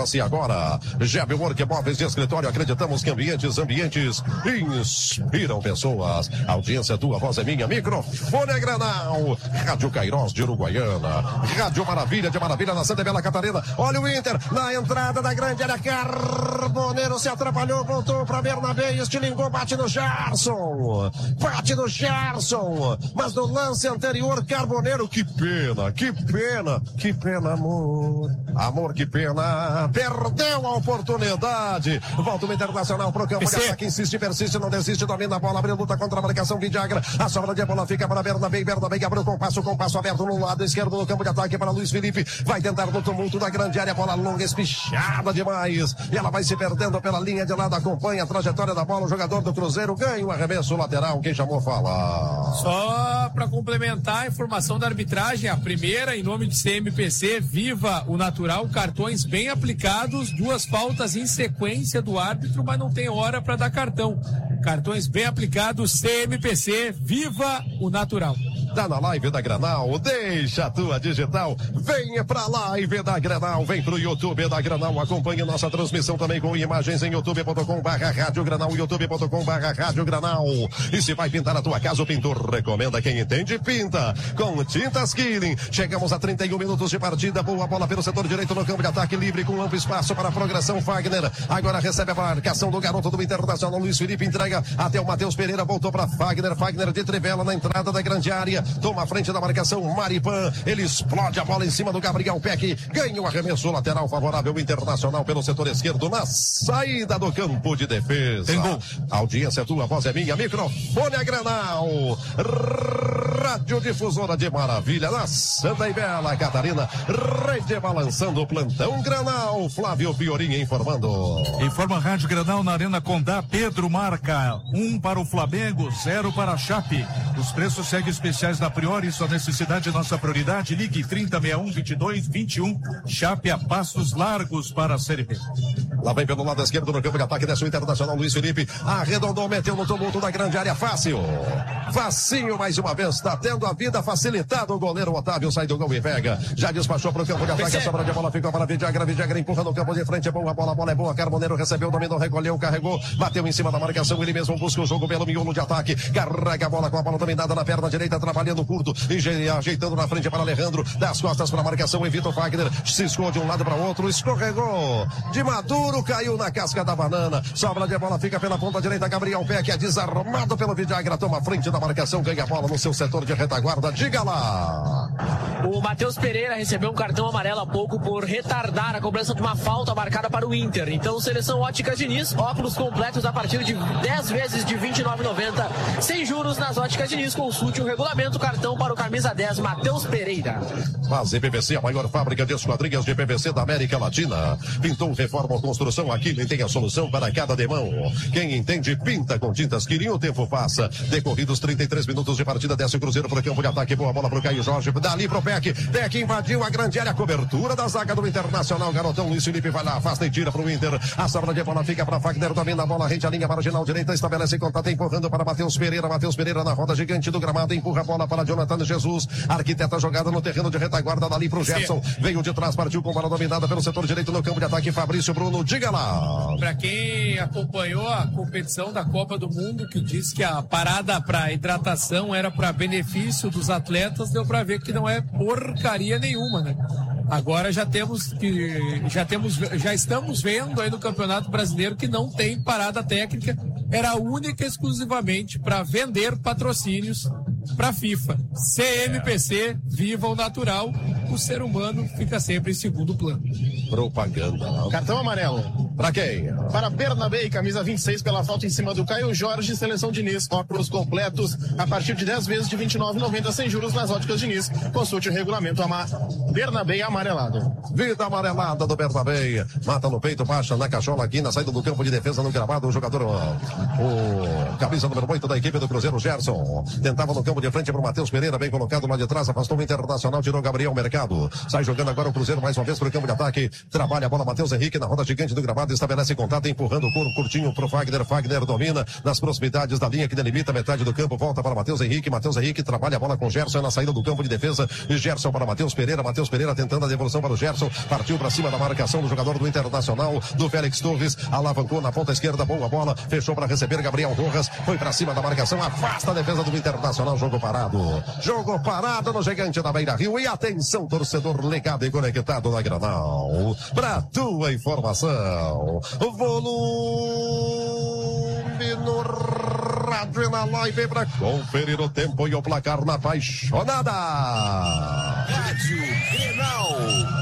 Agora, Jeb Work Móveis de Escritório, acreditamos que ambientes inspiram pessoas. Audiência tua, voz é minha, microfone é Granal. Rádio Cairós de Uruguaiana, Rádio Maravilha de Maravilha na Santa Bela Catarina. Olha o Inter na entrada da grande área, Carboneiro se atrapalhou, voltou para Bernabé, estilingou, bate no Gerson, mas no lance anterior, Carboneiro, que pena, amor, que pena. Perdeu a oportunidade. Volta o Internacional pro campo de ataque. Insiste, persiste, não desiste. Domina a bola, abriu luta contra a marcação. Vidagra. A sobra de bola fica para Bernabé. Bernabé abriu com passo aberto no lado esquerdo do campo de ataque para Luiz Felipe. Vai tentar no tumulto da grande área. Bola longa, espichada demais. E ela vai se perdendo pela linha de lado. Acompanha a trajetória da bola. O jogador do Cruzeiro ganha o arremesso lateral. Quem chamou fala. Só para complementar a informação da arbitragem, a primeira, em nome de CMPC, viva o natural, cartões bem aplicados, 2 faltas em sequência do árbitro, mas não tem hora para dar cartão. Cartões bem aplicados, CMPC, viva o natural. Tá na live da Granal, deixa a tua digital, venha pra live da Granal, vem pro YouTube da Granal, acompanhe nossa transmissão também com imagens em youtube.com/Rádio Granal, youtube.com/Rádio Granal. E se vai pintar a tua casa, o pintor recomenda, quem entende, pinta com Tintas Killing. Chegamos a 31 minutos de partida, boa bola pelo setor direito no campo de ataque, livre com amplo espaço para a progressão. Fagner agora recebe a marcação do garoto do Internacional, Luiz Felipe entrega até o Matheus Pereira, voltou para Fagner de trivela na entrada da grande área. Toma a frente da marcação, Maripan, ele explode a bola em cima do Gabriel Peck, ganha o arremesso lateral favorável Internacional pelo setor esquerdo na saída do campo de defesa. Tem gol. Audiência tua, voz é minha, microfone é Granal, Rádio Difusora de Maravilha na Santa e Bela Catarina, rede balançando o plantão Granal, Flávio Fiorinha informando. Informa Rádio Granal na Arena Condá, Pedro marca 1 para o Flamengo, 0 para a Chape. Os preços seguem especiais da Priori, sua necessidade é nossa prioridade. Ligue 3061-2221. Chape a passos largos para a Série B. Lá vem pelo lado esquerdo no campo de ataque, desce o Internacional, Luiz Felipe arredondou, meteu no tumulto da grande área, facinho mais uma vez, está tendo a vida facilitada. O goleiro Otávio sai do gol e pega, já despachou pro campo de ataque, a sobra de bola ficou para Vidagra empurra no campo de frente, é boa, a bola é boa, Carboneiro recebeu, dominou, recolheu, carregou, bateu em cima da marcação, ele mesmo busca o jogo pelo miolo de ataque, carrega a bola com a bola dominada na perna direita, trabalhando curto, e ajeitando na frente para Alejandro, das costas para a marcação, evita o Fagner, ciscou de um lado para o outro, escorregou, de Maduro, caiu na casca da banana, sobra de bola, fica pela ponta direita, Gabriel Peck é desarmado pelo Vidagra, toma a frente da marcação, ganha a bola no seu setor de retaguarda, diga lá. O Matheus Pereira recebeu um cartão amarelo há pouco por retardar a cobrança de uma falta marcada para o Inter. Então, Seleção Óticas Diniz, óculos completos a partir de 10 vezes de R$ 29,90, sem juros nas Óticas Diniz. Consulte o regulamento, cartão para o camisa 10, Matheus Pereira. Faz PVC, a maior fábrica de esquadrias de PVC da América Latina. Pintou, reforma ou construção, aqui tem a solução para cada demão. Quem entende, pinta com Tintas Killing, o tempo passa. Decorridos 33 minutos de partida, desce o Cruzeiro para o campo de ataque, boa bola para o Caio Jorge, dali para o Peck invadiu a grande área, cobertura da zaga do Internacional, garotão Luiz Felipe vai lá, afasta e tira para o Inter, a sobra de bola fica para Fagner, domina a bola, rende a linha marginal direita, estabelece contato, empurrando para Matheus Pereira na roda gigante do gramado, empurra a bola para Jonathan Jesus, arquiteta jogada no terreno de retaguarda, dali para o Gerson, veio de trás, partiu com bola dominada pelo setor direito no campo de ataque, Fabrício Bruno, diga lá. Para quem acompanhou a competição da Copa do Mundo, que disse que a parada para hidratação era para benefício dos atletas, deu para ver que não é porcaria nenhuma, né? Agora já estamos vendo aí no Campeonato Brasileiro que não tem parada técnica, era única e exclusivamente para vender patrocínios para a FIFA. CMPC, viva o natural, o ser humano fica sempre em segundo plano. Propaganda. Cartão amarelo. Pra quem? Para Bernabé, camisa 26, pela falta em cima do Caio Jorge, Seleção Diniz. Óculos completos a partir de 10 vezes de R$ 29,90, sem juros nas óticas Diniz. Consulte o regulamento. Bernabé amarelado. Vida amarelada do Bernabé. Mata no peito, baixa na cachola aqui na saída do campo de defesa no gramado. O jogador, o camisa número 8 da equipe do Cruzeiro, Gerson. Tentava no campo de frente para o Matheus Pereira, bem colocado lá de trás. Afastou o Internacional, tirou Gabriel Mercado. complicado. Sai jogando agora o Cruzeiro mais uma vez para o campo de ataque. Trabalha a bola Matheus Henrique na roda gigante do gramado. Estabelece contato, empurrando o couro curtinho pro Fagner. Fagner domina nas proximidades da linha que delimita a metade do campo. Volta para Matheus Henrique. Matheus Henrique trabalha a bola com Gerson na saída do campo de defesa. E Gerson para Matheus Pereira. Matheus Pereira tentando a devolução para o Gerson. Partiu para cima da marcação do jogador do Internacional, do Félix Torres. Alavancou na ponta esquerda. Boa bola. Fechou para receber Gabriel Rojas. Foi para cima da marcação. Afasta a defesa do Internacional. Jogo parado. Jogo parado no gigante da Beira-Rio. E atenção, torcedor ligado e conectado na Granal. Pra tua informação. Volume no rádio e na live para conferir o tempo e o placar na apaixonada. Rádio Grenal.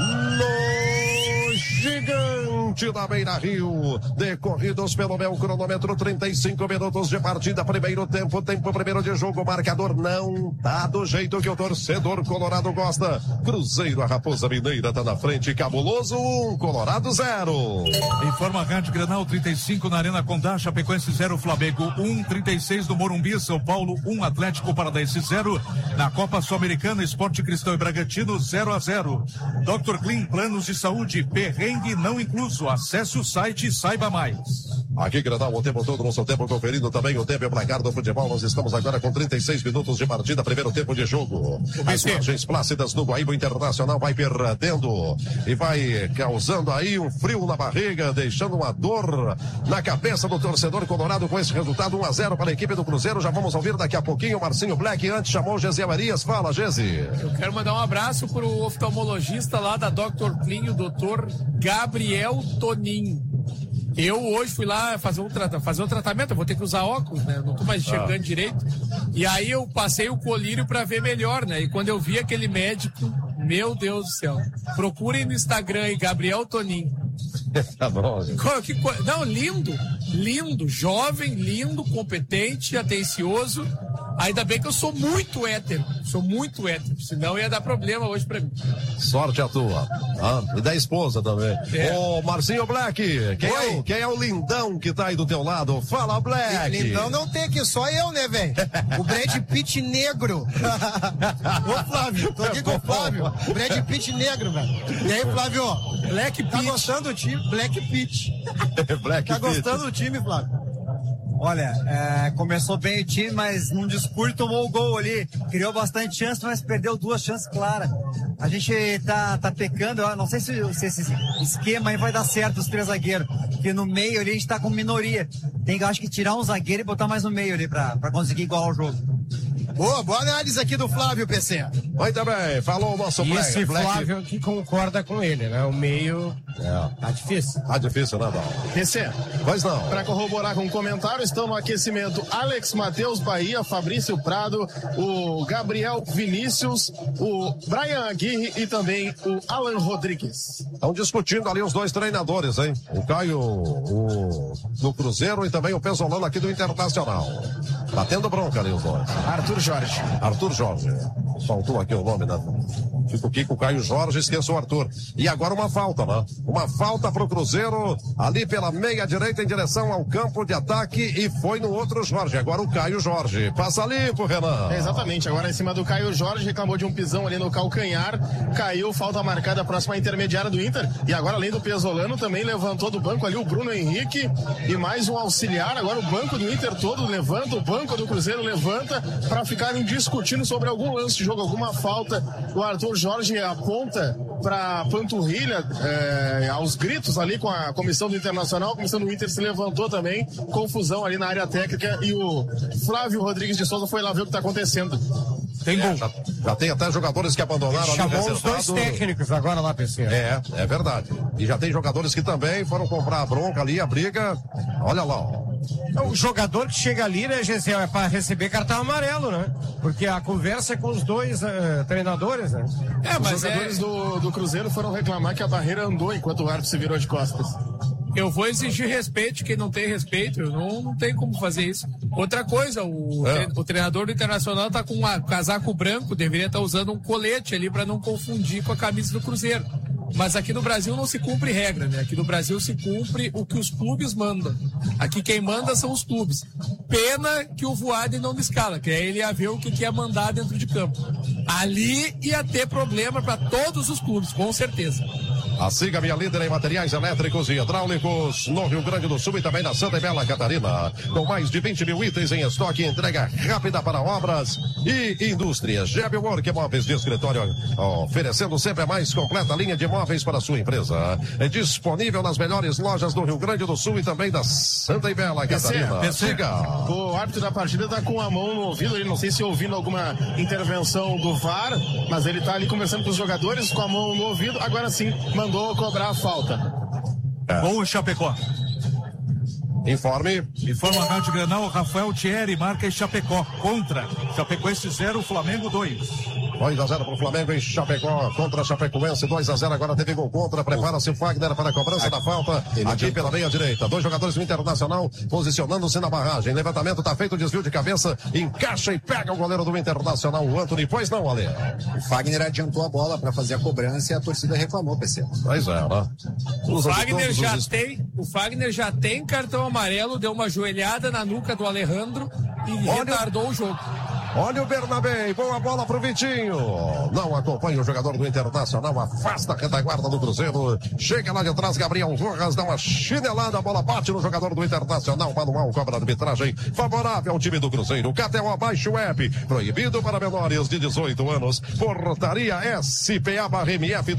No gigante da Beira-Rio. Decorridos pelo meu cronômetro, 35 minutos de partida. Primeiro tempo primeiro de jogo. Marcador não tá do jeito que o torcedor colorado gosta. Cruzeiro, a Raposa Mineira tá na frente. Cabuloso 1, Colorado 0. Informa a Rádio Grenal, 35 na Arena Condá, Chapecoense 0, Flamengo 1, 36 do Morumbi, São Paulo 1, Atlético Paranaense 0. Na Copa Sul-Americana, Esporte Cristão e Bragantino 0-0. Dr. Clean, planos de saúde, perrengue não incluso. Acesse o site e saiba mais. Aqui, Grenal, o tempo todo no seu tempo, conferindo também o tempo e o placar do futebol. Nós estamos agora com 36 minutos de partida, primeiro tempo de jogo. As margens plácidas do Guaíba Internacional vai perdendo e vai causando aí um frio na barriga, deixando uma dor na cabeça do torcedor colorado com esse resultado 1-0 para a equipe do Cruzeiro. Já vamos ouvir daqui a pouquinho o Marcinho Black, antes chamou o Gesiel Arias. Fala, Gesi. Eu quero mandar um abraço pro oftalmologista lá da Dr. Clean, o doutor Gabriel Tonin. Eu hoje fui lá fazer um tratamento, eu vou ter que usar óculos, né? Não tô mais enxergando direito. E aí eu passei o colírio pra ver melhor, né? E quando eu vi aquele médico, meu Deus do céu. Procurem no Instagram aí, Gabriel Tonin. Tá bom. Não, lindo, jovem, lindo, competente, atencioso. Ainda bem que eu sou muito hétero, senão ia dar problema hoje pra mim. Sorte a tua. E da esposa também. Ô, Marcinho Black, quem é o lindão que tá aí do teu lado? Fala, Black. Lindão não tem aqui, só eu, né, velho? O Brad Pitt negro. Ô, Flávio, tô aqui com o Flávio. O Brad Pitt negro, velho. E aí, Flávio? Black Pitt. Tá gostando do time? Black Pitt. Black tá Pitt. gostando do time, Flávio? Olha, começou bem o time, mas num discurso tomou o gol ali, criou bastante chance, mas perdeu 2 chances claras. A gente tá pecando, eu não sei se esse esquema aí vai dar certo, os 3 zagueiros, porque no meio ali a gente tá com minoria. Tem, acho que tirar um zagueiro e botar mais no meio ali pra conseguir igualar o jogo. Boa análise aqui do Flávio, PC. Muito bem, falou o nosso Black. Esse Flávio que concorda com ele, né? O meio tá difícil. Tá difícil, né, Dal? PC, pois não. Para corroborar com o comentário, estão no aquecimento Alex Matheus Bahia, Fabrício Prado, o Gabriel Vinícius, o Brian Aguirre e também o Alan Rodrigues. Estão discutindo ali os 2 treinadores, hein? O Caio do Cruzeiro e também o Pesolano aqui do Internacional. Tá tendo bronca ali os 2. Arthur Jorge. Faltou aqui o nome, né? Fico aqui com o Caio Jorge, esqueço o Arthur. E agora uma falta, né? Uma falta pro Cruzeiro, ali pela meia direita em direção ao campo de ataque e foi no outro Jorge. Agora o Caio Jorge. Passa limpo, Renan. Exatamente, agora em cima do Caio Jorge, reclamou de um pisão ali no calcanhar, caiu, falta marcada próxima à intermediária do Inter. E agora, além do Pesolano, também levantou do banco ali o Bruno Henrique e mais um auxiliar. Agora o banco do Inter todo levanta, o banco do Cruzeiro levanta para ficarem discutindo sobre algum lance de jogo, alguma falta. O Arthur Jorge aponta para panturrilha, aos gritos ali com a comissão do Internacional. A comissão do Inter se levantou também, confusão ali na área técnica e o Flávio Rodrigues de Souza foi lá ver o que está acontecendo. Tem gol. Já tem até jogadores que abandonaram. Chamou os 2 técnicos agora lá, PC. É verdade. E já tem jogadores que também foram comprar a bronca ali, a briga. Olha lá, ó. O jogador que chega ali, né, Gesiel, é para receber cartão amarelo, né? Porque a conversa é com os 2 treinadores, né? Mas os jogadores do Cruzeiro foram reclamar que a barreira andou enquanto o árbitro se virou de costas. Eu vou exigir respeito, quem não tem respeito, não tem como fazer isso. Outra coisa, o treinador do Internacional tá com um casaco branco, deveria estar usando um colete ali para não confundir com a camisa do Cruzeiro. Mas aqui no Brasil não se cumpre regra, né? Aqui no Brasil se cumpre o que os clubes mandam. Aqui quem manda são os clubes. Pena que o Voaden não escala, que aí ele ia ver o que ia mandar dentro de campo. Ali ia ter problema para todos os clubes, com certeza. A Siga-me, a líder em materiais elétricos e hidráulicos no Rio Grande do Sul e também na Santa e Bela Catarina. Com mais de 20 mil itens em estoque, entrega rápida para obras e indústrias. GB Work Móveis de escritório, oferecendo sempre a mais completa linha de móveis para a sua empresa. É disponível nas melhores lojas do Rio Grande do Sul e também da Santa e Bela Catarina. Siga. O árbitro da partida está com a mão no ouvido, ele não sei se ouvindo alguma intervenção do VAR, mas ele está ali conversando com os jogadores com a mão no ouvido. Agora sim, mandou cobrar a falta. Gol Chapecó. Informe. Informa a Rádio Grenal, Rafael Thierry marca em Chapecó. Contra. Chapecoense 0, Flamengo 2. 2-0 para o Flamengo em Chapecó, contra Chapecoense, 2-0, agora teve gol contra, prepara-se o Fagner para a cobrança da falta, aqui pela meia direita, 2 jogadores do Internacional posicionando-se na barragem, levantamento está feito, desvio de cabeça, encaixa e pega o goleiro do Internacional, o Antony, pois não, Ale? O Fagner adiantou a bola para fazer a cobrança e a torcida reclamou, PC. Pois é, né? O Fagner já tem cartão amarelo, deu uma joelhada na nuca do Alejandro e retardou o jogo. Olha o Bernabé, boa bola pro Vitinho. Não acompanha o jogador do Internacional, afasta a retaguarda do Cruzeiro. Chega lá de trás, Gabriel Rojas dá uma chinelada, a bola bate no jogador do Internacional. Manual cobra a arbitragem favorável ao time do Cruzeiro. KTO, baixe o app, proibido para menores de 18 anos. Portaria SPA/MF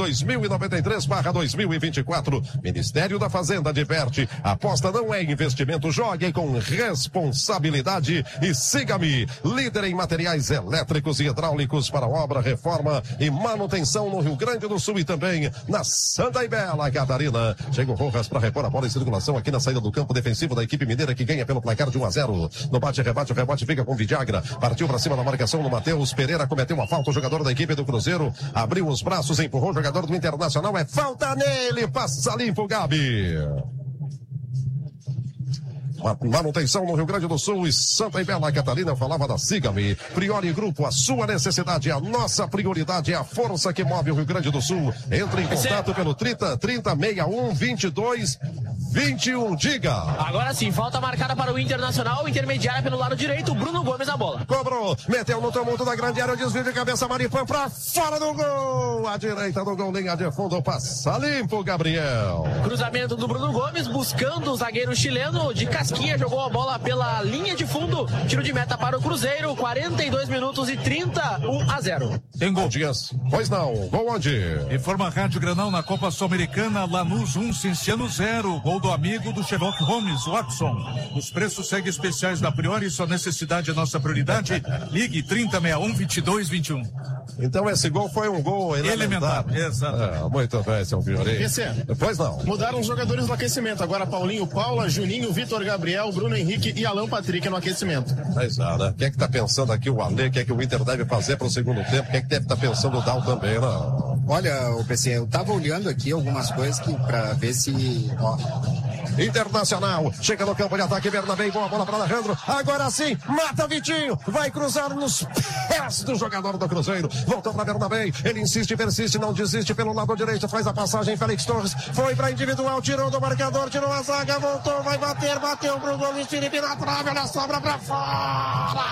2093/2024. Ministério da Fazenda diverte. Aposta não é investimento, jogue com responsabilidade e siga-me, líder em materiais elétricos e hidráulicos para obra, reforma e manutenção no Rio Grande do Sul e também na Santa e Bela Catarina. Chega o Rojas para repor a bola em circulação aqui na saída do campo defensivo da equipe mineira que ganha pelo placar de 1-0. No bate-rebate, o rebote fica com o Vidagra. Partiu para cima da marcação no Matheus Pereira, cometeu uma falta, o jogador da equipe do Cruzeiro abriu os braços, empurrou o jogador do Internacional, é falta nele, passa limpo, Gabi. Manutenção no Rio Grande do Sul e Santa e Bela Catarina. Eu falava da Siga-me. Priori Grupo, a sua necessidade, a nossa prioridade é a força que move o Rio Grande do Sul. Entre em contato pelo 30-61-22-21. Diga. Agora sim, falta marcada para o Internacional, intermediária pelo lado direito, Bruno Gomes na bola. Cobrou, meteu no tumulto da grande área, o desvio de cabeça, Maripã pra fora do gol. A direita do gol, linha de fundo, passa limpo, Gabriel. Cruzamento do Bruno Gomes, buscando o zagueiro chileno de casquinha, jogou a bola pela linha de fundo, tiro de meta para o Cruzeiro, 42 minutos e 30, 1-0. Tem gol. Dias. Pois não, gol onde? Informa a Rádio Grenal na Copa Sul-Americana, Lanús 1, Cinciano 0, gol do amigo do Sherlock Holmes, Watson. Os preços seguem especiais da Priori, sua necessidade é nossa prioridade. Ligue 3061-2221. Então esse gol foi um gol elementar. Exato. Muito bem, seu Fiori. Pois não. Mudaram os jogadores no aquecimento. Agora Paulinho, Paula, Juninho, Vitor Gabriel, Bruno Henrique e Alan Patrick no aquecimento. Mas nada. O que é que tá pensando aqui o Ale? O que é que o Inter deve fazer para o segundo tempo? O que é que deve estar pensando o Dal também, não? Olha, o PC, eu tava olhando aqui algumas coisas que para ver se... Internacional, chega no campo de ataque, Bernabé, boa bola para Alejandro, agora sim, mata Vitinho, vai cruzar nos pés do jogador do Cruzeiro, voltou para Bernabé, ele insiste, persiste, não desiste pelo lado direito, faz a passagem, Félix Torres, foi para individual, tirou do marcador, tirou a zaga, voltou, vai bater, bateu pro gol, Felipe na trave, olha a sobra para fora!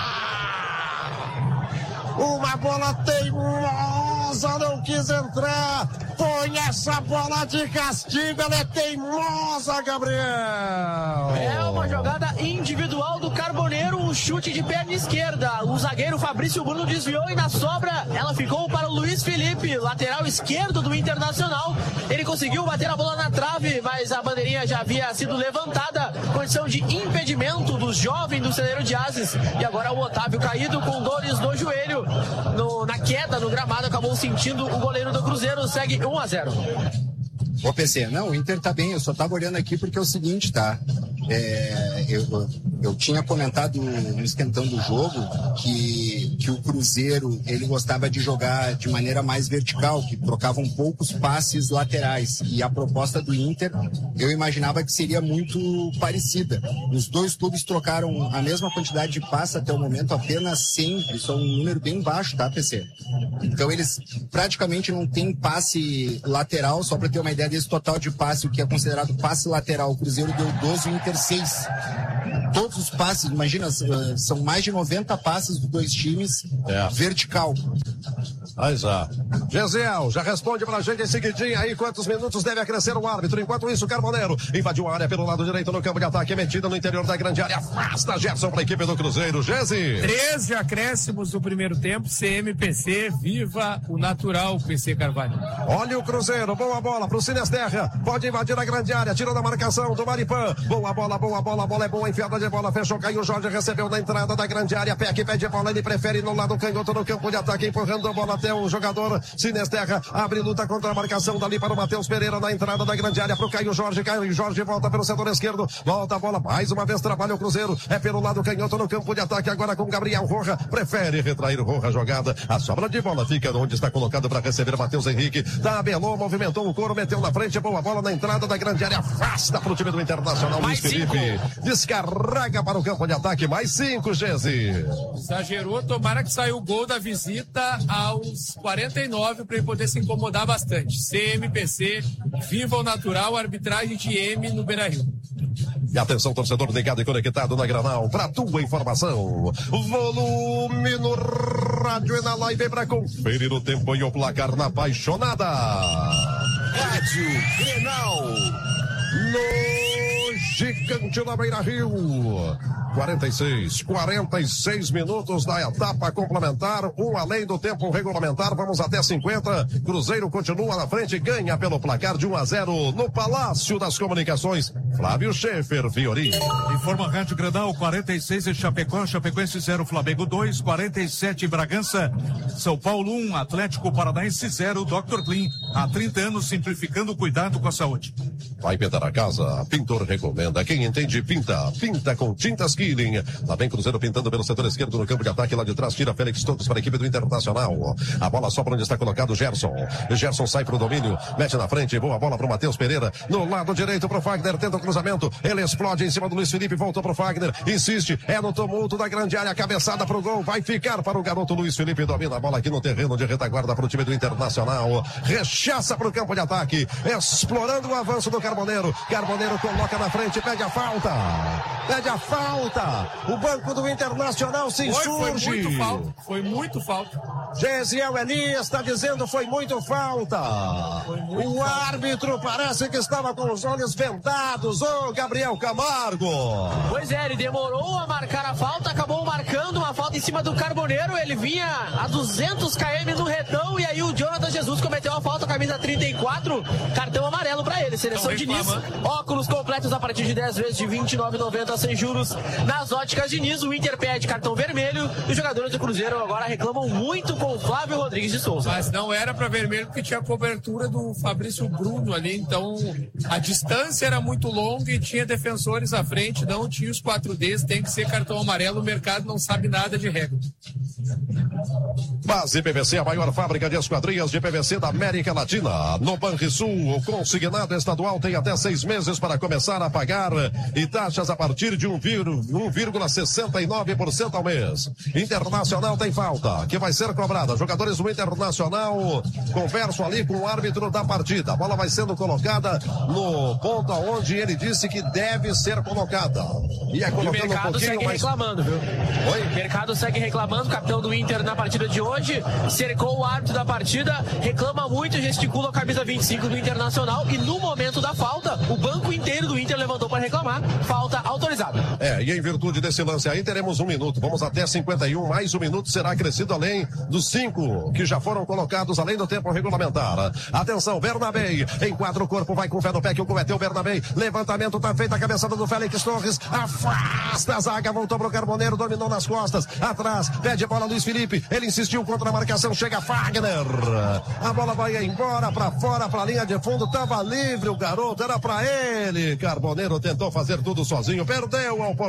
Uma bola teimosa, não quis entrar. Põe essa bola de castigo, ela é teimosa, Gabriel. É uma jogada individual do Carboneiro, um chute de perna esquerda. O zagueiro Fabrício Bruno desviou e na sobra ela ficou para o Luiz Felipe, lateral esquerdo do Internacional. Ele conseguiu bater a bola na trave, mas a bandeirinha já havia sido levantada. Condição de impedimento dos jovens do celeiro de Ases. E agora o Otávio caído com dores no joelho. Na queda no gramado, acabou sentindo o goleiro do Cruzeiro, segue 1-0. Ô PC, não, o Inter tá bem, eu só tava olhando aqui porque é o seguinte, tá? Eu tinha comentado no esquentando do jogo que que o Cruzeiro ele gostava de jogar de maneira mais vertical, que trocavam poucos passes laterais. E a proposta do Inter, eu imaginava que seria muito parecida. Os dois clubes trocaram a mesma quantidade de passes até o momento, apenas 100. Isso é um número bem baixo, tá, PC? Então eles praticamente não têm passe lateral. Só para ter uma ideia desse total de passe, o que é considerado passe lateral, o Cruzeiro deu 12 e o Inter 6. Todos os passes, imagina, são mais de 90 passes dos dois times, vertical. Aí já. Gesiel, já responde pra gente em seguidinho aí quantos minutos deve acrescer o árbitro. Enquanto isso, Carboneiro invadiu a área pelo lado direito no campo de ataque, metida no interior da grande área, afasta Gerson pra equipe do Cruzeiro. Gesi. 13 acréscimos do primeiro tempo, CMPC, viva o natural, PC Carvalho. Olha o Cruzeiro, boa bola pro Sinesterra, pode invadir a grande área, tirou da marcação do Maripã, boa bola, a bola é boa, enfiada de bola, fechou, caiu, Jorge recebeu na entrada da grande área, Peck pede bola, ele prefere no lado canhoto no campo de ataque, empurrando a bola até o jogador Sinesterra, abre luta contra a marcação dali para o Matheus Pereira na entrada da grande área, pro Caio Jorge volta pelo setor esquerdo, volta a bola, mais uma vez trabalha o Cruzeiro, é pelo lado canhoto no campo de ataque, agora com Gabriel Roja, prefere retrair Roja a jogada, a sobra de bola fica onde está colocado para receber Matheus Henrique, tabelou, movimentou o couro, meteu na frente, boa bola na entrada da grande área, afasta para o time do Internacional, Luiz Felipe, descarrega para o campo de ataque, mais 5, Gesi. Exagerou, tomara que saiu o gol da visita aos 49 para ele poder se incomodar bastante. CMPC, viva o natural, arbitragem de M no Beira-Rio. E atenção, torcedor ligado e conectado na Granal, para tua informação, volume no rádio e na live para conferir o tempo e o placar na apaixonada. Rádio Grenal. No gigante da Beira-Rio. 46 minutos da etapa complementar, além do tempo regulamentar, vamos até 50. Cruzeiro continua na frente, ganha pelo placar de 1-0 no Palácio das Comunicações. Flávio Schaefer, Fiori. Informa Rádio Grenal, 46 em Chapecó, Chapecoense 0, Flamengo 2, 47 em Bragança, São Paulo 1, Atlético Paranaense 0, Dr. Clean, há 30 anos simplificando o cuidado com a saúde. Vai pintar a casa, Pintor recomenda, quem entende pinta com tintas Killing. Lá vem Cruzeiro pintando pelo setor esquerdo no campo de ataque, lá de trás tira Félix Torres para a equipe do Internacional. A bola só para onde está colocado Gerson. Gerson sai para o domínio, mete na frente, boa bola para o Matheus Pereira, no lado direito para o Fagner, tenta o cruzamento, ele explode em cima do Luiz Felipe, voltou para o Fagner, insiste, é no tumulto da grande área, cabeçada para o gol, vai ficar para o garoto Luiz Felipe, domina a bola aqui no terreno de retaguarda para o time do Internacional, rechaça para o campo de ataque, explorando o avanço do Carboneiro coloca na frente, pede a falta, o banco do Internacional se insurge. Foi muito falta. Gesiel Elias está dizendo foi muito falta. O árbitro parece que estava com os olhos vendados. Ô, Gabriel Camargo. Pois é, ele demorou a marcar a falta, acabou marcando uma falta em cima do Carboneiro. Ele vinha a 200 km no retão e aí o Jonathan Jesus cometeu a falta, camisa 34, cartão amarelo para ele. Seleção Diniz, óculos completos a partir de 10 vezes de R$ 29,90 sem juros. Nas óticas Diniz, o Inter pede cartão vermelho e os jogadores do Cruzeiro agora reclamam muito com o Flávio Rodrigues de Souza. Mas não era para vermelho porque tinha a cobertura do Fabrício Bruno ali, então a distância era muito longa e tinha defensores à frente, não tinha os 4Ds, tem que ser cartão amarelo, o mercado não sabe nada de regra. Base PVC, a maior fábrica de esquadrias de PVC da América Latina. No Banrisul, o consignado estadual tem até 6 meses para começar a pagar e taxas a partir de 1,69% ao mês. Internacional tem falta, que vai ser cobrada. Jogadores do Internacional conversam ali com o árbitro da partida. A bola vai sendo colocada no ponto onde ele disse que deve ser colocada. E é colocando o mercado um pouquinho segue mais... reclamando, viu? Oi? O mercado segue reclamando, o capitão do Inter na partida de hoje cercou o árbitro da partida, reclama muito e gesticula a camisa 25 do Internacional e no momento da falta, o banco inteiro do Inter levantou para reclamar, falta autorizada. E em virtude desse lance aí, teremos 1 minuto, vamos até 51, mais 1 minuto será acrescido além dos 5 que já foram colocados, além do tempo regulamentar. Atenção, Bernabé, enquadra o corpo, vai com o pé no pé que o cometeu Bernabé, levantamento tá feito, a cabeçada do Félix Torres, afasta a zaga, voltou pro Carboneiro, dominou nas costas, atrás, pede bola Luiz Felipe, ele insistiu contra a marcação, chega Fagner, a bola vai embora pra fora, pra linha de fundo, tava livre o garoto, era pra ele, Carboneiro tentou fazer tudo sozinho, perdeu a oportunidade.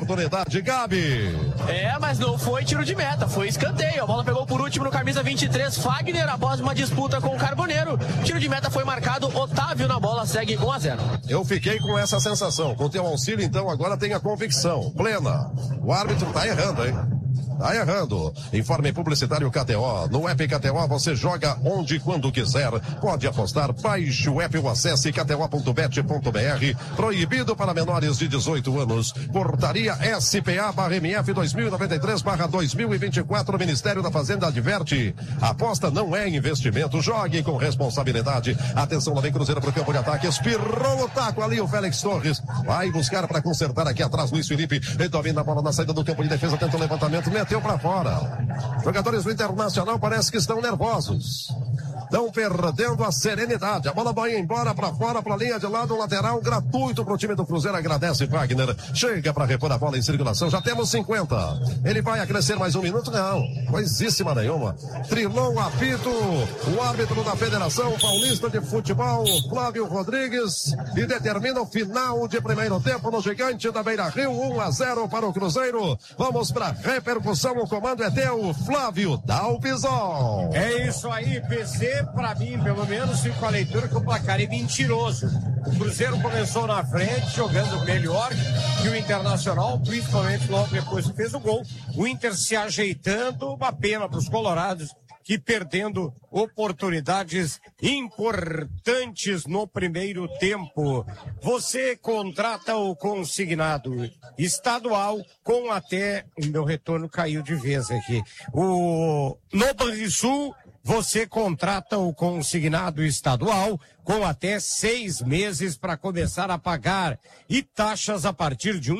oportunidade, Gabi. Mas não foi tiro de meta, foi escanteio. A bola pegou por último no camisa 23, Fagner, após uma disputa com o Carboneiro. Tiro de meta foi marcado, Otávio na bola, segue 1-0. Eu fiquei com essa sensação. Com teu auxílio, então, agora tem a convicção plena. O árbitro tá errando, hein? Tá errando. Informe publicitário KTO. No app KTO você joga onde e quando quiser. Pode apostar, baixe o app ou acesse kto.bet.br. Proibido para menores de 18 anos. Portaria SPA/MF 2093/2024. Ministério da Fazenda adverte. Aposta não é investimento. Jogue com responsabilidade. Atenção, lá vem Cruzeiro pro campo de ataque. Espirrou o taco ali o Félix Torres. Vai buscar para consertar aqui atrás Luiz Felipe. Ele domina a bola na saída do campo de defesa. Tenta o levantamento. Meteu para fora. Jogadores do Internacional parece que estão nervosos. Estão perdendo a serenidade. A bola vai embora para fora, para a linha de lado, um lateral gratuito para o time do Cruzeiro. Agradece Wagner. Chega para repor a bola em circulação. Já temos 50. Ele vai acrescer mais um minuto? Não. Coisíssima nenhuma. Trilou o apito. O árbitro da Federação Paulista de Futebol, Flávio Rodrigues, e determina o final de primeiro tempo no Gigante da Beira-Rio. 1-0 para o Cruzeiro. Vamos para repercussão. O comando é teu, Flávio Dalpizol. É isso aí, PC. Pra mim, pelo menos, fico com a leitura que o placar é mentiroso. O Cruzeiro começou na frente, jogando melhor que o Internacional, principalmente logo depois que fez o gol. O Inter se ajeitando, uma pena para os colorados, que perdendo oportunidades importantes no primeiro tempo. Você contrata o consignado estadual com até... O meu retorno caiu de vez aqui. No Banrisul, você contrata o consignado estadual com até 6 meses para começar a pagar e taxas a partir de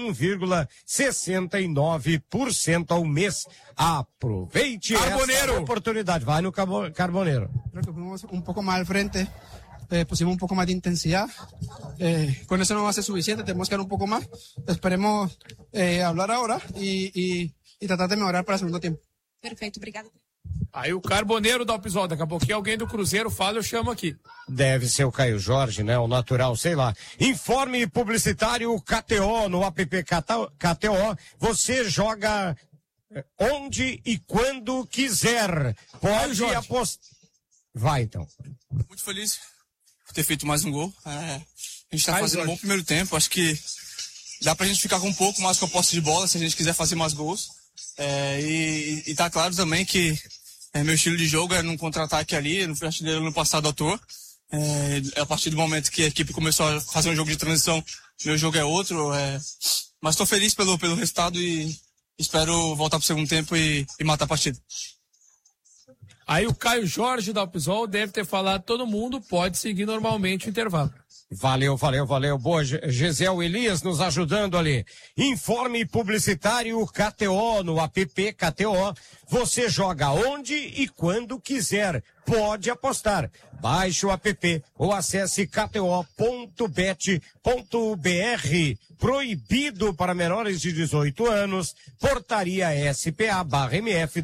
1,69% ao mês. Aproveite essa oportunidade. Vai no Carboneiro. Creo que fuimos un poco más al frente, pusimos un poco más de intensidad. Con eso no va a ser suficiente, tenemos que dar un poco más. Esperemos hablar ahora y tratar de mejorar para el segundo tiempo. Perfeito, obrigada. Aí o Carboneiro dá o episódio. Daqui a pouquinho alguém do Cruzeiro fala, eu chamo aqui. Deve ser o Caio Jorge, né? O natural, sei lá. Informe publicitário KTO, no app KTO. Você joga onde e quando quiser. Pode apostar. Vai, então. Muito feliz por ter feito mais um gol. A gente tá fazendo um bom primeiro tempo. Acho que dá pra gente ficar com um pouco mais com a posse de bola, se a gente quiser fazer mais gols. E tá claro também que meu estilo de jogo é num contra-ataque ali, não fui artilheiro no passado à toa. A partir do momento que a equipe começou a fazer um jogo de transição, meu jogo é outro. Mas estou feliz pelo resultado e espero voltar pro segundo tempo e matar a partida. Aí o Caio Jorge da Alpizol deve ter falado, todo mundo pode seguir normalmente o intervalo. Valeu. Boa, Gisel Elias nos ajudando ali. Informe publicitário KTO, no app KTO. Você joga onde e quando quiser. Pode apostar. Baixe o app ou acesse kto.bet.br. Proibido para menores de 18 anos. Portaria SPA/MF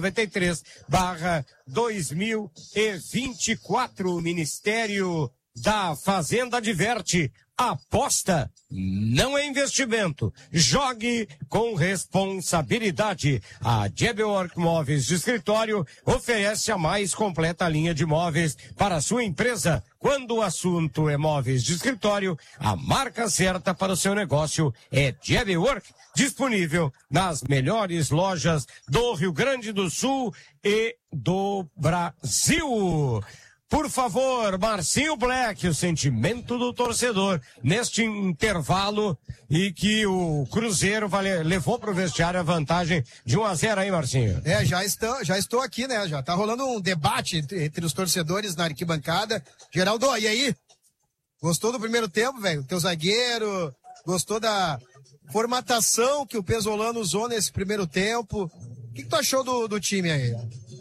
2093/2024. Ministério da Fazenda adverte. Aposta não é investimento. Jogue com responsabilidade. A Jebwork Móveis de Escritório oferece a mais completa linha de móveis para a sua empresa. Quando o assunto é móveis de escritório, a marca certa para o seu negócio é Jebwork. Disponível nas melhores lojas do Rio Grande do Sul e do Brasil. Por favor, Marcinho Black, o sentimento do torcedor neste intervalo e que o Cruzeiro levou para o vestiário a vantagem de 1-0 aí, Marcinho. Já estou aqui, né? Já tá rolando um debate entre os torcedores na arquibancada. Geraldo, e aí? Gostou do primeiro tempo, velho? Teu zagueiro? Gostou da formatação que o Pesolano usou nesse primeiro tempo? O que tu achou do time aí?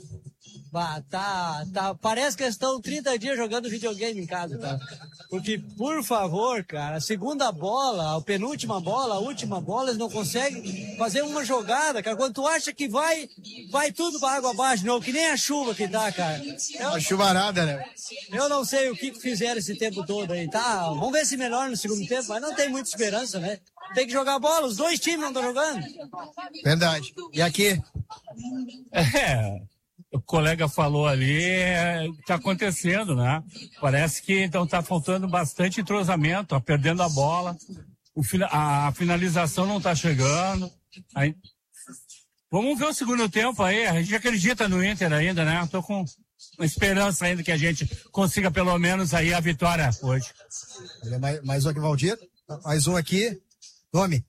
Parece que eles estão 30 dias jogando videogame em casa, tá? Porque, por favor, cara, a segunda bola, a penúltima bola, a última bola, eles não conseguem fazer uma jogada, cara. Quando tu acha que vai tudo pra água abaixo, não, que nem a chuva que dá, cara. A chuvarada, né? Eu não sei o que fizeram esse tempo todo aí, tá? Vamos ver se melhora no segundo tempo, mas não tem muita esperança, né? tem que jogar bola. Os dois times não estão jogando. Verdade. E aqui? O colega falou ali, tá acontecendo, né? Parece que então tá faltando bastante entrosamento, tá perdendo a bola, a finalização não tá chegando. Aí, vamos ver o segundo tempo aí, a gente acredita no Inter ainda, né? Tô com uma esperança ainda que a gente consiga pelo menos aí a vitória hoje. Mais um aqui, Valdir. Mais um aqui. Nome?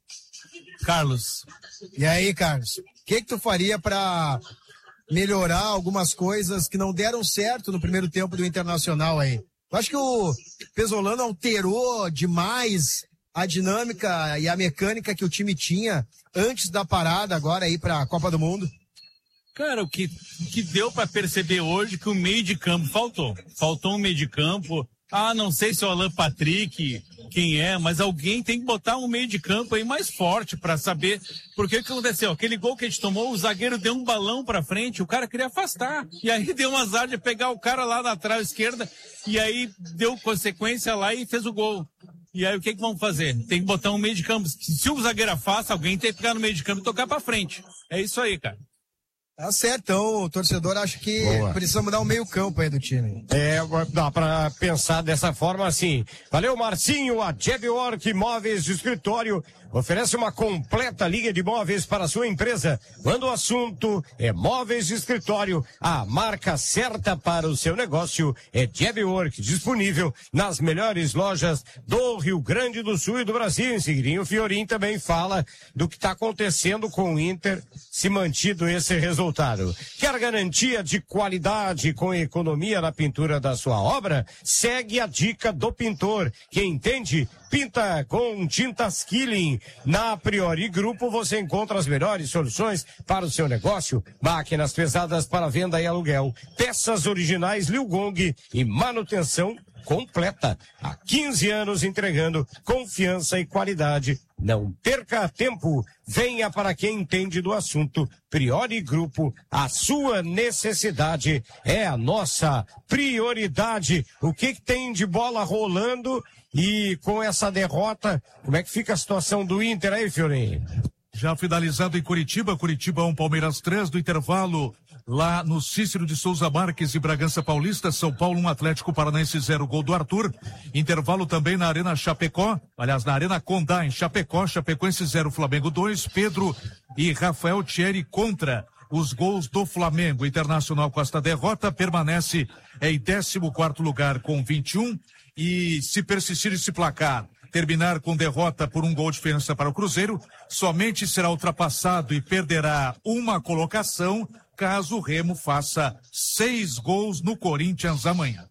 Carlos. E aí, Carlos? O que tu faria pra melhorar algumas coisas que não deram certo no primeiro tempo do Internacional aí? Eu acho que o Pesolano alterou demais a dinâmica e a mecânica que o time tinha antes da parada agora aí pra Copa do Mundo. Cara, o que deu pra perceber hoje que o meio de campo faltou. Faltou um meio de campo. Não sei se é o Alan Patrick, quem é, mas alguém tem que botar um meio de campo aí mais forte pra saber. Porque o que aconteceu? Aquele gol que a gente tomou, o zagueiro deu um balão pra frente, o cara queria afastar. E aí deu um azar de pegar o cara lá na trave esquerda, e aí deu consequência lá e fez o gol. E aí o que vamos fazer? Tem que botar um meio de campo. Se o zagueiro afasta, alguém tem que ficar no meio de campo e tocar pra frente. É isso aí, cara. Tá certo, então o torcedor acha que precisa mudar o meio campo aí do time. Dá pra pensar dessa forma assim. Valeu, Marcinho, a Jebwork Móveis de Escritório oferece uma completa linha de móveis para a sua empresa. Quando o assunto é móveis de escritório, a marca certa para o seu negócio é Jebwork, disponível nas melhores lojas do Rio Grande do Sul e do Brasil. Em seguidinho, o Fiorim também fala do que está acontecendo com o Inter, se mantido esse resultado. Quer garantia de qualidade com economia na pintura da sua obra? Segue a dica do pintor, que entende, pinta com tintas Killing. Na Priori Grupo você encontra as melhores soluções para o seu negócio, máquinas pesadas para venda e aluguel, peças originais Liu Gong e manutenção completa. Há 15 anos entregando confiança e qualidade. Não perca tempo. Venha para quem entende do assunto. Priori Grupo, a sua necessidade é a nossa prioridade. O que tem de bola rolando? E com essa derrota, como é que fica a situação do Inter aí, Fiorinho? Já finalizado em Curitiba, 1, Palmeiras 3, do intervalo lá no Cícero de Souza Marques e Bragança Paulista, São Paulo 1, Atlético Paranaense 0, gol do Arthur. Intervalo também na Arena Chapecó, aliás, na Arena Condá, em Chapecó, Chapecoense 0, Flamengo 2, Pedro e Rafael Thierry contra os gols do Flamengo. Internacional com esta derrota permanece em 14º lugar com 21. E se persistir esse placar, terminar com derrota por 1 gol de diferença para o Cruzeiro, somente será ultrapassado e perderá uma colocação caso o Remo faça 6 gols no Corinthians amanhã.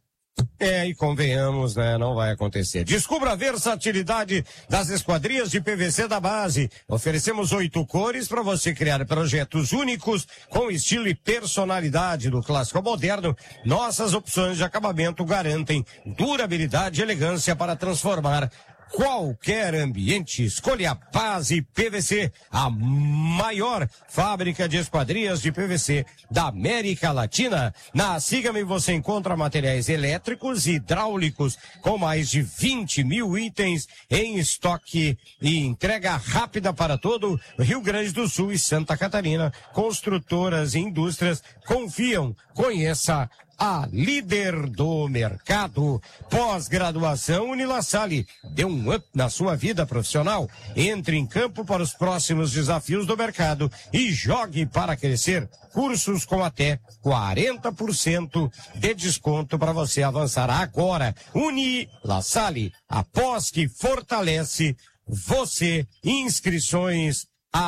E convenhamos, né? Não vai acontecer. Descubra a versatilidade das esquadrias de PVC da base. Oferecemos 8 cores para você criar projetos únicos com estilo e personalidade do clássico ao moderno. Nossas opções de acabamento garantem durabilidade e elegância para transformar qualquer ambiente. Escolha a Base PVC, a maior fábrica de esquadrias de PVC da América Latina. Na Siga-me você encontra materiais elétricos e hidráulicos com mais de 20 mil itens em estoque e entrega rápida para todo o Rio Grande do Sul e Santa Catarina. Construtoras e indústrias confiam. Conheça a líder do mercado. Pós-graduação Unilassalle. Dê um up na sua vida profissional. Entre em campo para os próximos desafios do mercado e jogue para crescer. Cursos com até 40% de desconto para você avançar agora. Unilassalle, a pós que fortalece você. Inscrições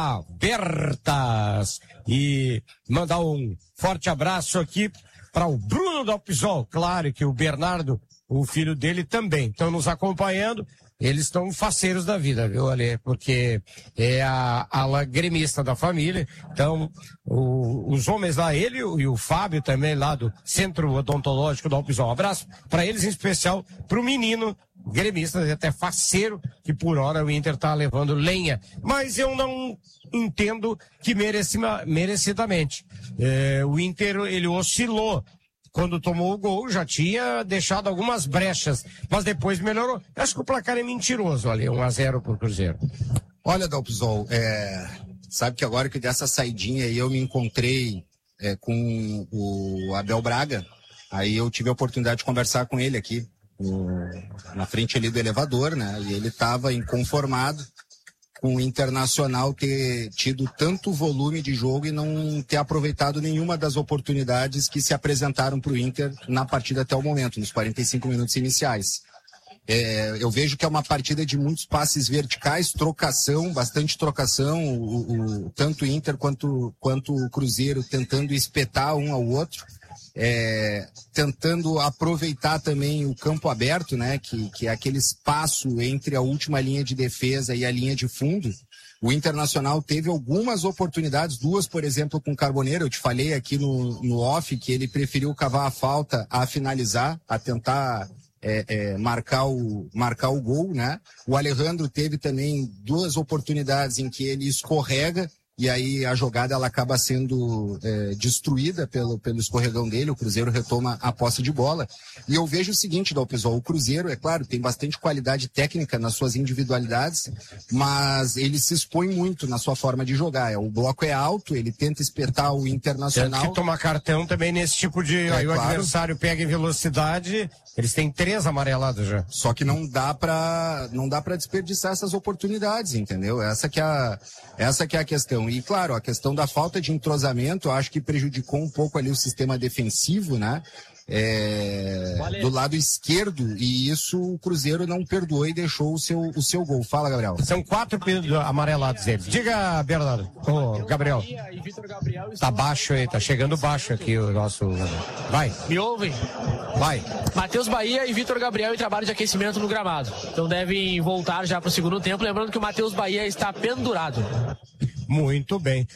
abertas. E mandar um forte abraço aqui para o Bruno Dalpisol. Claro que o Bernardo, o filho dele, também estão nos acompanhando. Eles estão faceiros da vida, viu, Ale? Porque é a ala gremista da família. Então, os homens lá, ele e o Fábio também, lá do Centro Odontológico do Dalpisol. Um abraço para eles, em especial para o menino gremista, até faceiro, que por hora o Inter tá levando lenha. Mas eu não entendo que merecidamente. O Inter, ele oscilou. Quando tomou o gol, já tinha deixado algumas brechas, mas depois melhorou. Eu acho que o placar é mentiroso ali, 1-0 pro Cruzeiro. Olha, Dalpizol, sabe que agora que dessa saidinha aí eu me encontrei com o Abel Braga, aí eu tive a oportunidade de conversar com ele aqui, na frente ali do elevador, né? E ele estava inconformado com o Internacional ter tido tanto volume de jogo e não ter aproveitado nenhuma das oportunidades que se apresentaram para o Inter na partida até o momento, nos 45 minutos iniciais. Eu vejo que é uma partida de muitos passes verticais, trocação, bastante trocação, tanto o Inter quanto o Cruzeiro tentando espetar um ao outro, tentando aproveitar também o campo aberto, né, que é aquele espaço entre a última linha de defesa e a linha de fundo. O Internacional teve algumas oportunidades, 2, por exemplo, com o Carboneiro. Eu te falei aqui no off que ele preferiu cavar a falta a finalizar, a tentar marcar o gol, né? O Alejandro teve também 2 oportunidades em que ele escorrega e aí a jogada ela acaba sendo destruída pelo escorregão dele. O Cruzeiro retoma a posse de bola. E eu vejo o seguinte, Dalpizol, o Cruzeiro, é claro, tem bastante qualidade técnica nas suas individualidades, mas ele se expõe muito na sua forma de jogar. O bloco é alto, ele tenta espetar o Internacional. Tem que tomar cartão também nesse tipo de... aí o adversário pega em velocidade, eles têm 3 amarelados já. Só que não dá pra desperdiçar essas oportunidades, entendeu? Essa que é a questão. E, claro, a questão da falta de entrosamento, eu acho que prejudicou um pouco ali o sistema defensivo, né? Do lado esquerdo, e isso o Cruzeiro não perdoou e deixou o seu gol. Fala, Gabriel. São 4 amarelados deles. Diga, Bernardo. Gabriel. Tá baixo aí, tá chegando baixo aqui o nosso... Vai. Me ouvem? Vai. Matheus Bahia e Vitor Gabriel em trabalho de aquecimento no gramado. Então devem voltar já pro segundo tempo. Lembrando que o Matheus Bahia está pendurado. Muito bem.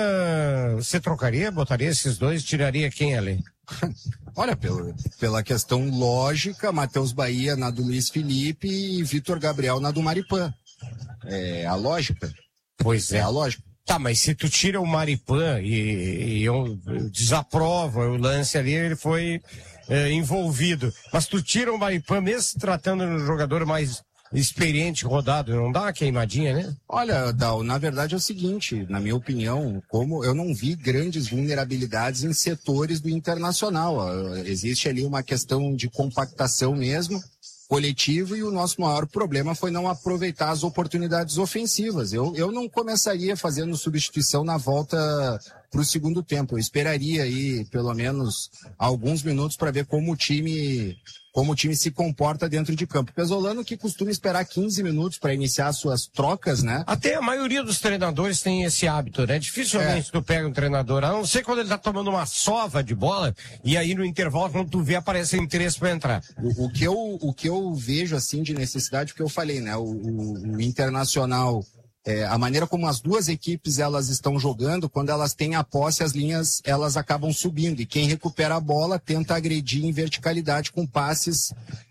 Você trocaria, botaria esses dois, tiraria quem ali? Olha, pela questão lógica, Matheus Bahia na do Luiz Felipe e Vitor Gabriel na do Maripan. É a lógica. Pois é. É a lógica. Tá, mas se tu tira o Maripan e eu desaprovo o lance ali, ele foi envolvido. Mas tu tira o Maripan, mesmo se tratando de um jogador mais experiente, rodado, não dá uma queimadinha, né? Olha, Dal, na verdade é o seguinte, na minha opinião, como eu não vi grandes vulnerabilidades em setores do Internacional. Existe ali uma questão de compactação mesmo, coletivo, e o nosso maior problema foi não aproveitar as oportunidades ofensivas. Eu não começaria fazendo substituição na volta para o segundo tempo. Eu esperaria aí pelo menos alguns minutos para ver como o time se comporta dentro de campo. Pesolano que costuma esperar 15 minutos para iniciar suas trocas, né? Até a maioria dos treinadores tem esse hábito, né? Dificilmente tu pega um treinador, a não ser quando ele tá tomando uma sova de bola, e aí no intervalo, quando tu vê, aparece interesse para entrar. O que eu vejo, assim, de necessidade, porque eu falei, né? O Internacional... a maneira como as duas equipes elas estão jogando, quando elas têm a posse, as linhas elas acabam subindo, e quem recupera a bola tenta agredir em verticalidade com passes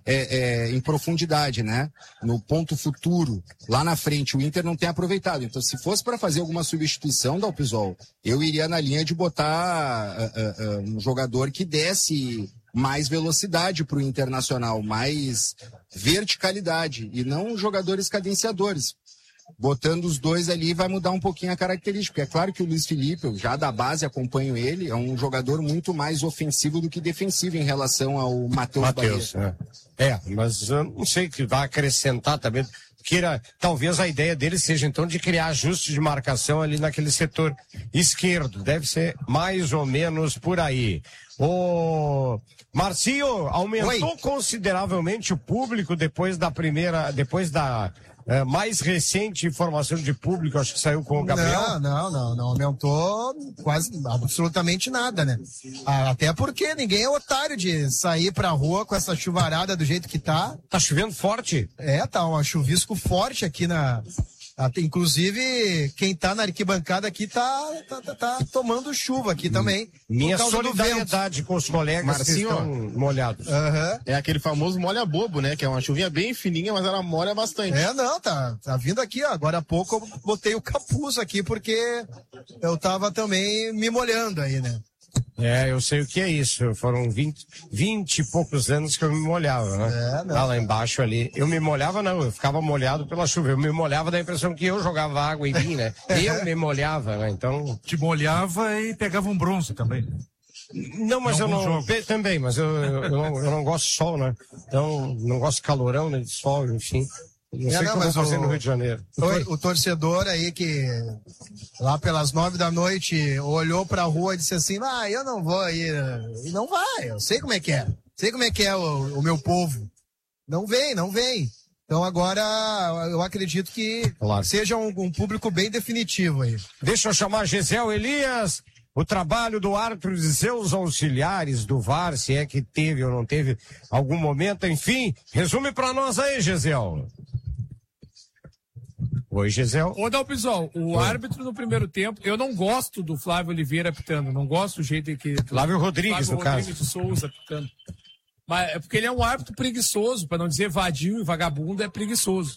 em profundidade, né? No ponto futuro, lá na frente, o Inter não tem aproveitado. Então, se fosse para fazer alguma substituição, Dalpizol, eu iria na linha de botar um jogador que desse mais velocidade para o Internacional, mais verticalidade, e não jogadores cadenciadores. Botando os dois ali vai mudar um pouquinho a característica. É claro que o Luiz Felipe, eu já da base acompanho ele, é um jogador muito mais ofensivo do que defensivo em relação ao Matheus Bahia. Mas eu não sei que vai acrescentar também. Talvez a ideia dele seja então de criar ajustes de marcação ali naquele setor esquerdo. Deve ser mais ou menos por aí. O Marcinho, aumentou consideravelmente o público depois da mais recente informação de público, acho que saiu com o Gabriel. Não aumentou quase absolutamente nada, né? Até porque ninguém é otário de sair pra rua com essa chuvarada do jeito que tá. Tá chovendo forte? Tá um chuvisco forte aqui inclusive, quem tá na arquibancada aqui tá tomando chuva aqui também. Minha solidariedade com os colegas, Marcinho, que estão molhados. É aquele famoso molha bobo, né? Que é uma chuvinha bem fininha, mas ela molha bastante. Tá vindo aqui, ó. Agora há pouco eu botei o capuz aqui porque eu tava também me molhando aí, né? Eu sei o que é isso. Foram 20 e poucos anos que eu me molhava, né? Lá embaixo ali. Eu me molhava, não, eu ficava molhado pela chuva. Eu me molhava da impressão que eu jogava água em mim, né? Eu me molhava, né? Então... Te molhava e pegava um bronze também. Não, mas eu não... Também, mas eu não gosto de sol, né? Então, não gosto de calorão, nem de sol, enfim. Não sei o que eu vou fazer no Rio de Janeiro. O torcedor aí que lá pelas 9 da noite olhou pra rua e disse assim, eu não vou ir. E não vai, eu sei como é que é. Sei como é que é o meu povo. Não vem. Então agora eu acredito que seja um público bem definitivo aí. Deixa eu chamar Gisel Elias. O trabalho do árbitro e seus auxiliares do VAR, se é que teve ou não teve algum momento, enfim, resume pra nós aí, Gisel. Oi, Gisel. Ô, Dalpisol, o árbitro no primeiro tempo, eu não gosto do Flávio Oliveira apitando, não gosto do jeito que... Flávio Rodrigues, no caso. De Souza apitando. Mas é porque ele é um árbitro preguiçoso, para não dizer vadio e vagabundo, é preguiçoso.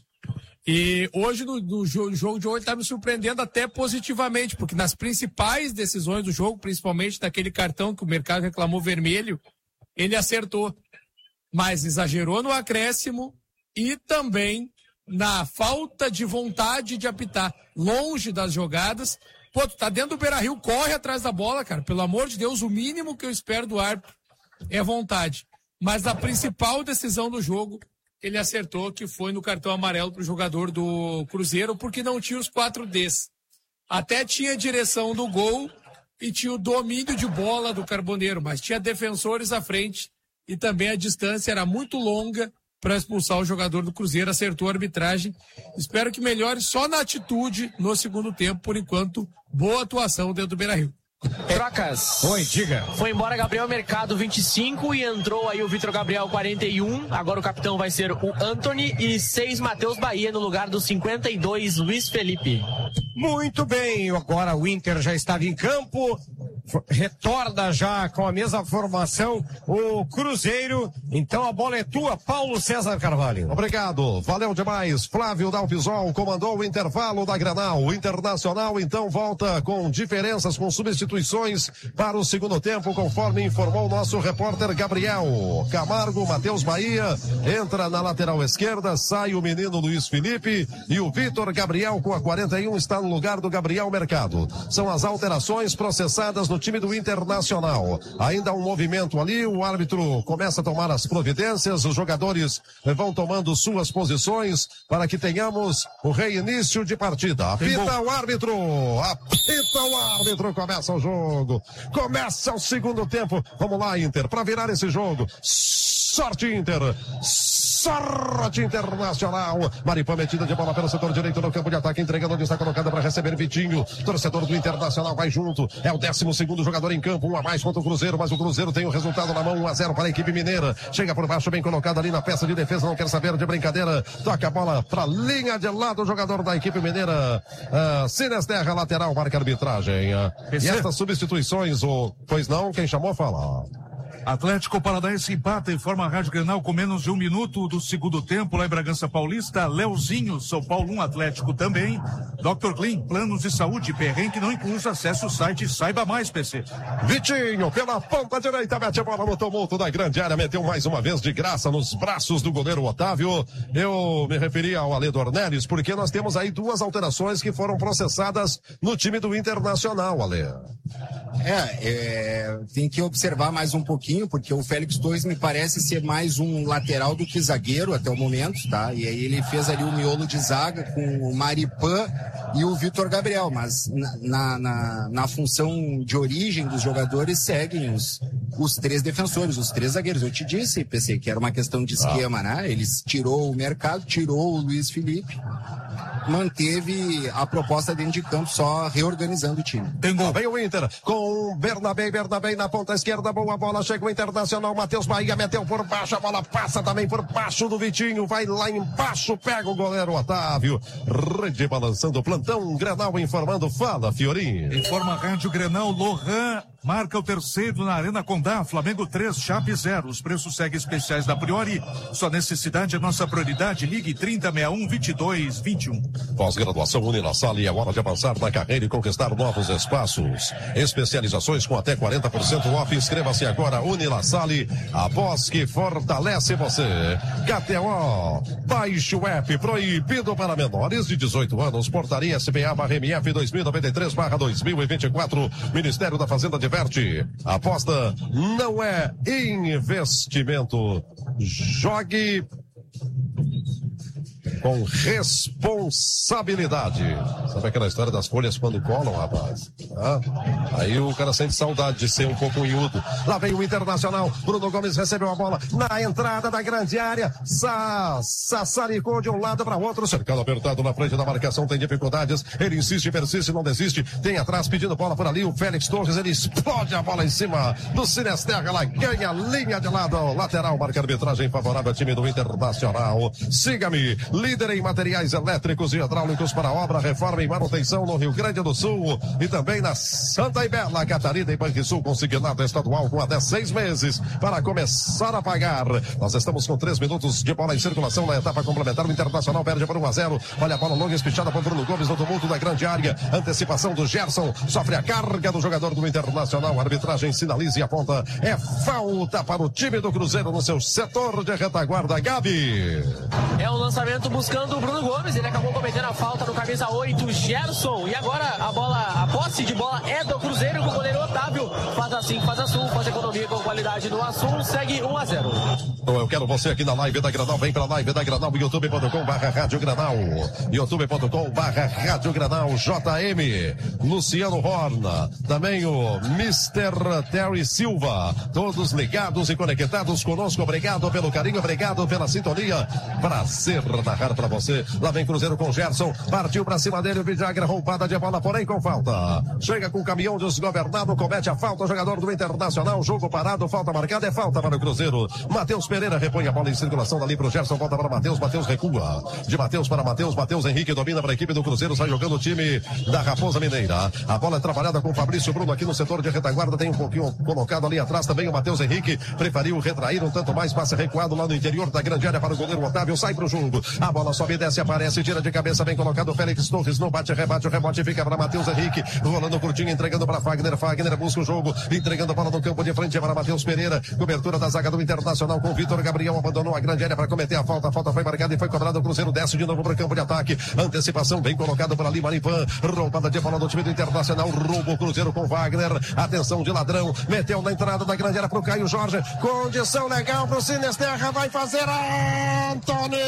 E hoje, no jogo de hoje, ele tá me surpreendendo até positivamente, porque nas principais decisões do jogo, principalmente daquele cartão que o mercado reclamou vermelho, ele acertou. Mas exagerou no acréscimo e também na falta de vontade de apitar, longe das jogadas. Pô, tu tá dentro do Beira-Rio, corre atrás da bola, cara. Pelo amor de Deus, o mínimo que eu espero do árbitro é vontade. Mas a principal decisão do jogo, ele acertou, que foi no cartão amarelo pro jogador do Cruzeiro, porque não tinha os 4Ds. Até tinha a direção do gol e tinha o domínio de bola do Carboneiro, mas tinha defensores à frente e também a distância era muito longa para expulsar o jogador do Cruzeiro, acertou a arbitragem. Espero que melhore só na atitude no segundo tempo. Por enquanto, boa atuação dentro do Beira-Rio. Trocas. Oi, diga. Foi embora Gabriel Mercado, 25, e entrou aí o Vitor Gabriel, 41. Agora o capitão vai ser o Anthony e 6, Matheus Bahia, no lugar do 52, Luiz Felipe. Muito bem, agora o Inter já estava em campo, retorna já com a mesma formação o Cruzeiro. Então a bola é tua, Paulo César Carvalho. Obrigado, valeu demais. Flávio Dalpisol comandou o intervalo da Grenal. O Internacional então volta com diferenças, com substituições para o segundo tempo, conforme informou o nosso repórter Gabriel Camargo. Matheus Bahia entra na lateral esquerda, sai o menino Luiz Felipe e o Vitor Gabriel com a 41 está no lugar do Gabriel Mercado. São as alterações processadas no time do Internacional. Ainda um movimento ali, o árbitro começa a tomar as providências, os jogadores vão tomando suas posições para que tenhamos o reinício de partida. Apita o árbitro, começa o jogo, começa o segundo tempo. Vamos lá, Inter, para virar esse jogo. Sorte Inter, sorte Internacional. Maripã metida de bola pelo setor direito no campo de ataque, entregando onde está colocada para receber Vitinho. Torcedor do Internacional vai junto. É o 12º jogador em campo, 1 a mais contra o Cruzeiro, mas o Cruzeiro tem o resultado na mão, 1 a 0 para a equipe mineira. Chega por baixo, bem colocado ali na peça de defesa, não quer saber de brincadeira. Toca a bola para a linha de lado, o jogador da equipe mineira. Sinesterra, lateral, marca a arbitragem. E estas substituições, pois não, quem chamou fala. Atlético Paranaense empata, informa a Rádio Grenal com menos de 1 minuto do segundo tempo lá em Bragança Paulista. Leozinho, São Paulo 1, Atlético também. Dr. Clean, planos de saúde, perrengue não inclui, acesse o site Saiba Mais, PC. Vitinho, pela ponta direita, mete a bola no tumulto da grande área, meteu mais uma vez de graça nos braços do goleiro Otávio. Eu me referi ao Ale Dornelles, porque nós temos aí 2 alterações que foram processadas no time do Internacional, Ale. Tem que observar mais um pouquinho, porque o Félix Torres me parece ser mais um lateral do que zagueiro até o momento, tá? E aí ele fez ali o miolo de zaga com o Maripã e o Vitor Gabriel, mas na função de origem dos jogadores seguem os 3 defensores, os 3 zagueiros. Eu te disse, PC, que era uma questão de esquema, né? Eles tirou o Mercado, tirou o Luiz Felipe, manteve a proposta dentro de campo, só reorganizando o time. Tem gol. Vem o Inter com Bernabé na ponta esquerda, boa bola, chega o Internacional, Matheus Bahia meteu por baixo, a bola passa também por baixo do Vitinho, vai lá embaixo, pega o goleiro Otávio, rede balançando, plantão Grenal informando, fala Fiorinho. Informa a Rádio Grenal, Lohan marca o terceiro na Arena Condá, Flamengo 3, Chape 0. Os preços seguem especiais da Priori. Sua necessidade é nossa prioridade. Ligue 3061-2221. Pós-graduação Unilassalle, é hora de avançar na carreira e conquistar novos espaços. Especializações com até 40% off. Inscreva-se agora, Unilassalle, a pós que fortalece você. KTO, baixe o app, proibido para menores de 18 anos. Portaria SPA/MF 2093/2024. Ministério da Fazenda diverte. Aposta não é investimento. Jogue com responsabilidade. Sabe aquela história das folhas quando colam, rapaz? Aí o cara sente saudade de ser um pouco miúdo. Lá vem o Internacional. Bruno Gomes recebeu a bola na entrada da grande área. Sassaricou de um lado para outro. Cercado apertado na frente da marcação. Tem dificuldades. Ele insiste, persiste, não desiste. Tem atrás pedindo bola por ali. O Félix Torres, ele explode a bola em cima do Sinesterra. Ela ganha linha de lado. Lateral, marca arbitragem favorável ao time do Internacional. Siga-me. Líder em materiais elétricos e hidráulicos para obra, reforma e manutenção no Rio Grande do Sul e também na Santa e Bela Catarina e Banrisul, consignado estadual com até 6 meses para começar a pagar. Nós estamos com 3 minutos de bola em circulação na etapa complementar. O Internacional perde por 1-0. Olha a bola longa espichada por Bruno Gomes no tumulto da grande área. Antecipação do Gerson. Sofre a carga do jogador do Internacional. A arbitragem sinaliza e aponta. É falta para o time do Cruzeiro no seu setor de retaguarda. Gabi. É um lançamento buscando o Bruno Gomes, ele acabou cometendo a falta no camisa 8, Gerson, e agora a posse de bola é do Cruzeiro com o goleiro Otávio. Faz assim, faz Assun, faz economia com qualidade no Assun, segue 1-0. Então eu quero você aqui na live da Granal, vem pra live da Granal, youtube.com/Rádio Granal, youtube.com/Rádio Granal, JM, Luciano Horna, também o Mr. Terry Silva, todos ligados e conectados conosco, obrigado pelo carinho, obrigado pela sintonia, prazer narrar pra você. Lá vem Cruzeiro com Gerson, partiu pra cima dele, o Vidagra, roubada de bola, porém com falta. Chega com o caminhão desgovernado, comete a falta, o jogador do Internacional, jogo parado, falta marcada, é falta para o Cruzeiro. Matheus Pereira repõe a bola em circulação dali pro Gerson, volta para Matheus, Matheus recua. De Matheus para Matheus, Matheus Henrique domina para a equipe do Cruzeiro, sai jogando o time da Raposa Mineira. A bola é trabalhada com o Fabrício Bruno aqui no setor de retaguarda, tem um pouquinho colocado ali atrás também o Matheus Henrique, preferiu retrair um tanto mais, passe recuado lá no interior da grande área para o goleiro Otávio, sai pro jogo. A bola sobe, desce, aparece, tira de cabeça, bem colocado o Félix Torres, no bate-rebate, o rebote fica para Matheus Henrique, rolando curtinho, entregando para Fagner busca o jogo, entregando a bola no campo de frente para Matheus Pereira, cobertura da zaga do Internacional com Vitor Gabriel, abandonou a grande área para cometer a falta foi marcada e foi cobrada, o Cruzeiro desce de novo para o campo de ataque, antecipação bem colocado por ali, Maripan, roubada de bola do time do Internacional, roubo o Cruzeiro com Wagner, atenção de ladrão, meteu na entrada da grande área para o Caio Jorge, condição legal para o Sinesterra, vai fazer a Antony!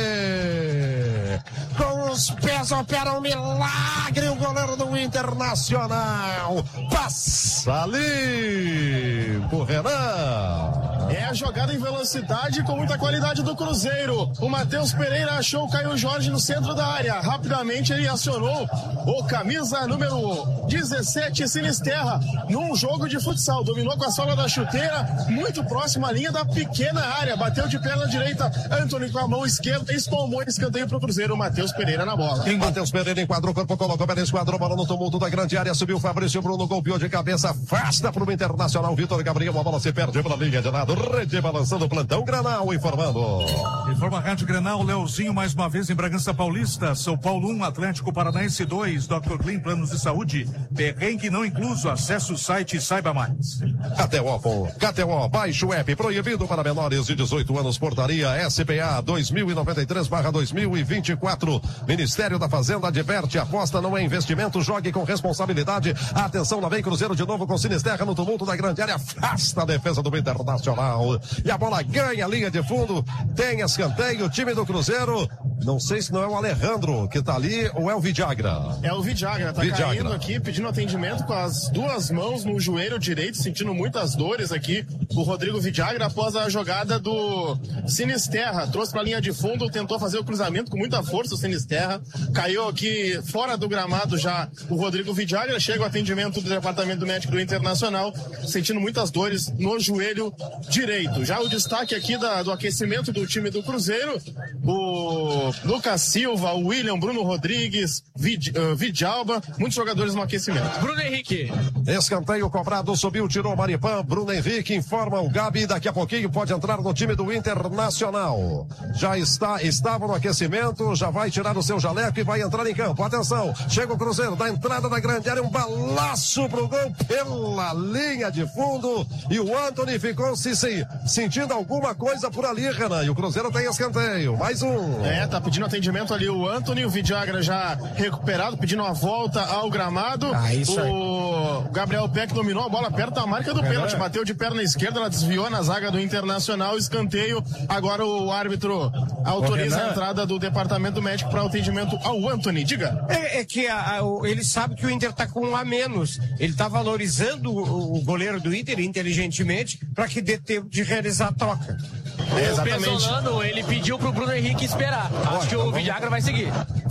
Com os pés opera um milagre, o goleiro do Internacional passa ali o Renan. É a jogada em velocidade com muita qualidade do Cruzeiro. O Matheus Pereira achou o Caio Jorge no centro da área. Rapidamente ele acionou o camisa número 17, Sinesterra, num jogo de futsal. Dominou com a sola da chuteira, muito próximo à linha da pequena área. Bateu de perna direita, Antony com a mão esquerda, espalmou escanteio pro Cruzeiro. O Matheus Pereira na bola. Matheus Pereira enquadrou o corpo, colocou pela esquadrou, bola no tumulto da grande área, subiu o Fabrício Bruno, golpeou de cabeça, afasta pro Internacional, Vitor Gabriel, a bola se perde pela linha de lado, rede balançando, plantão Granal informando. Informa a Rádio Granal, Leozinho mais uma vez em Bragança Paulista, São Paulo 1, Atlético Paranaense 2, Dr. Clean Planos de Saúde, perrengue não incluso, acesse o site e saiba mais. KTO, baixe o app, proibido para menores de 18 anos, portaria SPA 2093/2024, Ministério da Fazenda adverte, aposta não é investimento, jogue com responsabilidade, atenção, lá vem Cruzeiro de novo com Sinesterra no tumulto da grande área, afasta a defesa do Internacional, e a bola ganha a linha de fundo, tem escanteio, o time do Cruzeiro, não sei se não é o Alejandro que tá ali, ou é o Vidagra. É o Vidagra, caindo aqui, pedindo atendimento com as duas mãos no joelho direito, sentindo muitas dores aqui, o Rodrigo Vidagra, após a jogada do Sinesterra, trouxe pra linha de fundo, tentou fazer o cruzamento com muita força, o Sinesterra, caiu aqui fora do gramado já o Rodrigo Vidagra, chega o atendimento do departamento médico do Internacional, sentindo muitas dores no joelho direito. Já o destaque aqui do aquecimento do time do Cruzeiro, o Lucas Silva, William, Bruno Rodrigues, Vidalba, muitos jogadores no aquecimento. Bruno Henrique. Escanteio cobrado, subiu, tirou Maripã. Bruno Henrique informa o Gabi, daqui a pouquinho pode entrar no time do Internacional. Já estava no aquecimento, já vai tirar o seu jaleco e vai entrar em campo. Atenção, chega o Cruzeiro, da entrada da grande área, um balaço pro gol pela linha de fundo. E o Antony ficou sentindo alguma coisa por ali, Renan. E o Cruzeiro tem escanteio, mais um. Tá pedindo atendimento ali o Antony, o Vidagra já recuperado, pedindo uma volta ao gramado. O Gabriel Peck dominou a bola perto da marca do pênalti, bateu de perna esquerda, ela desviou na zaga do Internacional, escanteio. Agora o árbitro autoriza a entrada do departamento médico para atendimento ao Antony. Diga. É que ele sabe que o Inter tá com um a menos. Ele tá valorizando o goleiro do Inter inteligentemente para que dê tempo de realizar a troca. O Pesolano, ele pediu pro Bruno Henrique esperar. Acho que o Vidagra vai seguir.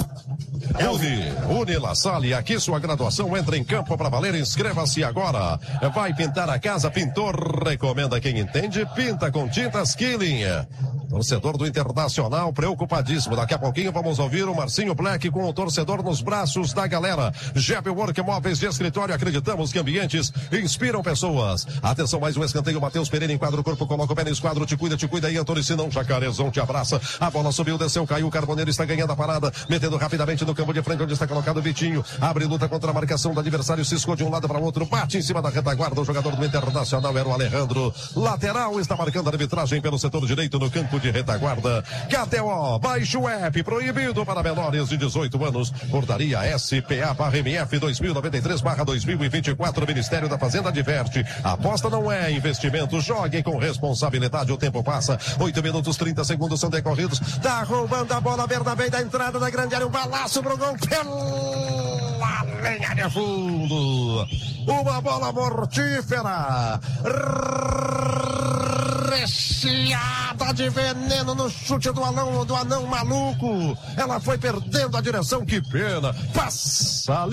Uni La Salle, aqui sua graduação entra em campo para valer, inscreva-se agora. Vai pintar a casa, pintor recomenda quem entende, pinta com tintas Killing. Torcedor do Internacional preocupadíssimo, daqui a pouquinho vamos ouvir o Marcinho Black com o torcedor nos braços da galera. Jeb Work Móveis de Escritório, acreditamos que ambientes inspiram pessoas. Atenção, mais um escanteio, Matheus Pereira enquadra o corpo, coloca o pé no esquadro, te cuida aí, Antônio, se não, Jacarezão te abraça. A bola subiu, desceu, caiu, o Carboneiro está ganhando a parada, metendo rapidamente no campo de frente onde está colocado o Vitinho, abre luta contra a marcação do adversário, ciscou de um lado para o outro, bate em cima da retaguarda, o jogador do Internacional era o Alejandro, lateral, está marcando a arbitragem pelo setor direito no campo de retaguarda. KTO, baixe o app, proibido para menores de 18 anos, portaria SPA/MF 2093/2024, Ministério da Fazenda adverte, aposta não é investimento, jogue com responsabilidade, o tempo passa, 8 minutos 30 segundos são decorridos, tá roubando a bola, Bernabé da entrada da grande área, um balaço pro gol pela linha de fundo, uma bola mortífera, recheada de veneno no chute do anão maluco, ela foi perdendo a direção, que pena, passa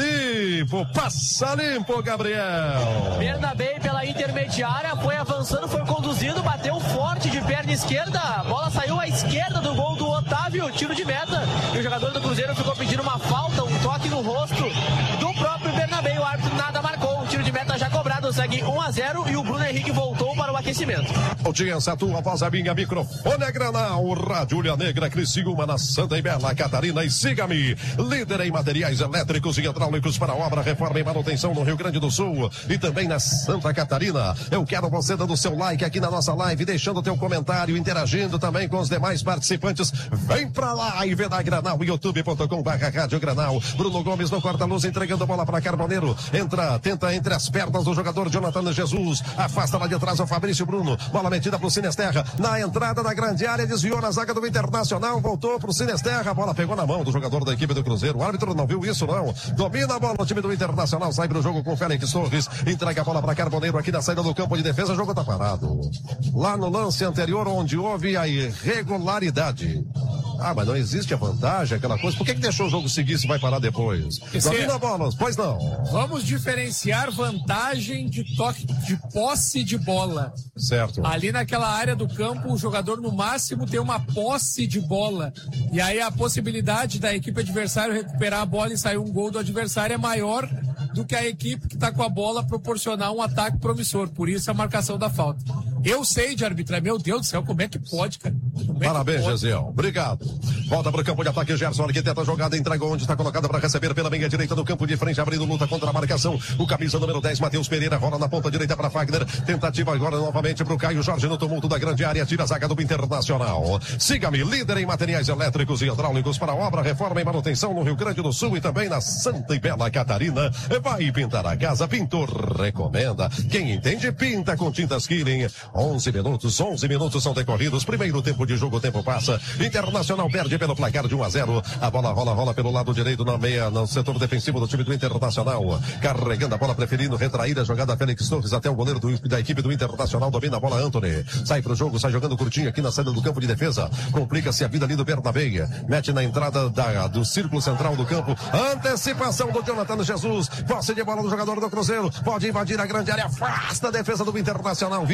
limpo, Gabriel. Bernabé pela intermediária, foi avançando, foi conduzindo, bateu forte de perna esquerda, a bola saiu à esquerda do gol do Otávio, tiro de meta, e o jogador do Cruzeiro ficou pedindo uma falta, um toque no rosto do próprio Bernabé, o árbitro nada marcou, o tiro de meta já cobrado, segue 1-0 e o Bruno Henrique voltou para o aquecimento. Audiência, tua voz a minha, microfone é Granal, Rádio Ilha Negra, Criciúma, na Santa e Bela Catarina, e siga-me, líder em materiais elétricos e hidráulicos para obra, reforma e manutenção no Rio Grande do Sul e também na Santa Catarina. Eu quero você dando seu like aqui na nossa live, deixando teu comentário, interagindo também com os demais participantes. Vem pra live da Granal, youtube.com/Rádio Granal. Bruno Gomes no corta-luz, entregando a bola para Carboneiro, tenta entre as pernas do jogador Jonathan Jesus, afasta lá de trás o Fabrício Bruno, bola metida pro Sinesterra, na entrada da grande área, desviou na zaga do Internacional, voltou pro Sinesterra, a bola pegou na mão do jogador da equipe do Cruzeiro, o árbitro não viu isso não, domina a bola o time do Internacional, sai pro jogo com Félix Torres, entrega a bola para Carboneiro aqui na saída do campo de defesa, o jogo tá parado. Lá no lance anterior, onde houve a irregularidade. Mas não existe a vantagem, aquela coisa. Por que deixou o jogo seguir se vai parar depois? Domina a bola, pois não. Vamos diferenciar vantagem de toque, de posse de bola. Certo. Ali naquela área do campo, o jogador no máximo tem uma posse de bola. E aí a possibilidade da equipe adversária recuperar a bola e sair um gol do adversário é maior do que a equipe que está com a bola proporcionar um ataque promissor. Por isso a marcação da falta. Eu sei de arbitrar. Meu Deus do céu, como é que pode, cara? Parabéns, Gesiel. Obrigado. Volta para o campo de ataque, Gerson, arquiteta a jogada, entregou onde está colocada para receber pela meia direita do campo de frente, abrindo luta contra a marcação. O camisa número 10, Matheus Pereira, rola na ponta direita para Fagner. Tentativa agora novamente para o Caio Jorge no tumulto da grande área, tira a zaga do Internacional. Siga-me, líder em materiais elétricos e hidráulicos para obra, reforma e manutenção no Rio Grande do Sul e também na Santa e Bela Catarina. Vai pintar a casa, pintor recomenda. Quem entende, pinta com tintas Killing. 11 minutos são decorridos. Primeiro tempo de jogo, o tempo passa. Internacional perde pelo placar de 1-0. A bola rola pelo lado direito na meia, no setor defensivo do time do Internacional. Carregando a bola, preferindo retrair a jogada Félix Torres até o goleiro da equipe do Internacional. Domina a bola, Antony. Sai pro jogo, sai jogando curtinho aqui na saída do campo de defesa. Complica-se a vida ali do Bernabé. Mete na entrada do círculo central do campo. Antecipação do Jonathan Jesus. Posse de bola do jogador do Cruzeiro. Pode invadir a grande área. Afasta a defesa do Internacional. Vidagra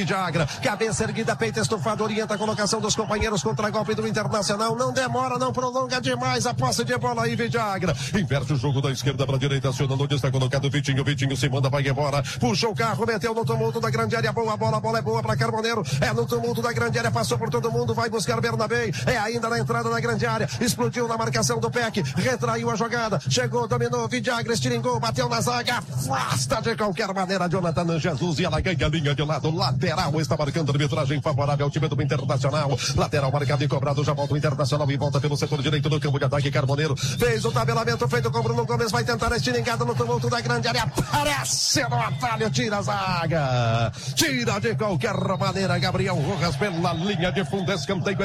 Vidagra, cabeça erguida, peito estufado, orienta a colocação dos companheiros contra golpe do Internacional, não demora, não prolonga demais a posse de bola aí, Vidagra, inverte o jogo da esquerda para a direita, acionando onde está colocado Vitinho se manda, vai embora, puxou o carro, meteu no tumulto da grande área, boa bola, a bola é boa para Carboneiro, é no tumulto da grande área, passou por todo mundo, vai buscar Bernabé, é ainda na entrada da grande área, explodiu na marcação do Peck, retraiu a jogada, chegou, dominou, Vidagra, estilingou, bateu na zaga, afasta de qualquer maneira, Jonathan Jesus, e ela ganha a linha de lado, lateral, está marcando arbitragem favorável ao time do Internacional, lateral marcado e cobrado, já volta o Internacional e volta pelo setor direito do campo de ataque, Carboneiro, fez o tabelamento feito com Bruno Gomes, vai tentar a estilingada no tumulto da grande área, aparece no atalho, tira a zaga, tira de qualquer maneira, Gabriel Rojas pela linha de fundo, escanteio,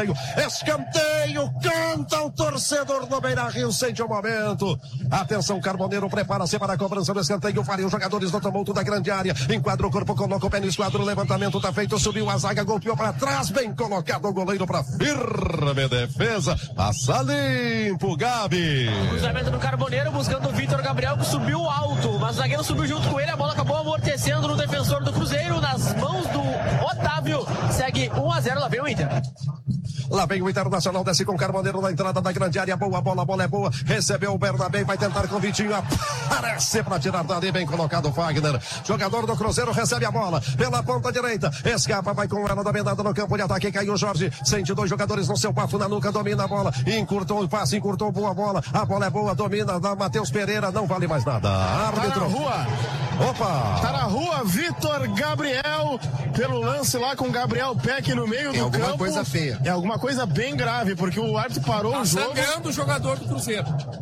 canta o torcedor do Beira-Rio, sente o momento, atenção, Carboneiro prepara-se para a cobrança do escanteio, vários jogadores no tumulto da grande área, enquadra o corpo, coloca o pé no esquadro, o levantamento tá feito, subiu a zaga, golpeou para trás, bem colocado o goleiro para firme defesa, passa limpo, Gabi. Cruzamento do Carboneiro, buscando o Vitor Gabriel, que subiu alto, mas o zagueiro subiu junto com ele, a bola acabou amortecendo no defensor do Cruzeiro, nas mãos do Otávio, segue 1-0, lá vem o Inter. Lá vem o Internacional, desce com Carboneiro na entrada da grande área, boa bola, a bola é boa, recebeu o Bernabé, vai tentar com o Vitinho, aparece para tirar dali, bem colocado o Fagner, jogador do Cruzeiro, recebe a bola pela ponta direita, escapa, vai com ela dominada no campo de ataque, caiu o Jorge, sente dois jogadores no seu bafo na nuca, domina a bola, encurtou o passe, encurtou boa bola, a bola é boa, domina, da Matheus Pereira, não vale mais nada, árbitro. Tá na rua. Opa! Tá na rua, Vitor Gabriel, pelo lance lá com Gabriel Peck no meio do campo. É alguma coisa feia. É alguma coisa bem grave, porque o árbitro parou o jogo. Sangrando o jogador do Cruzeiro.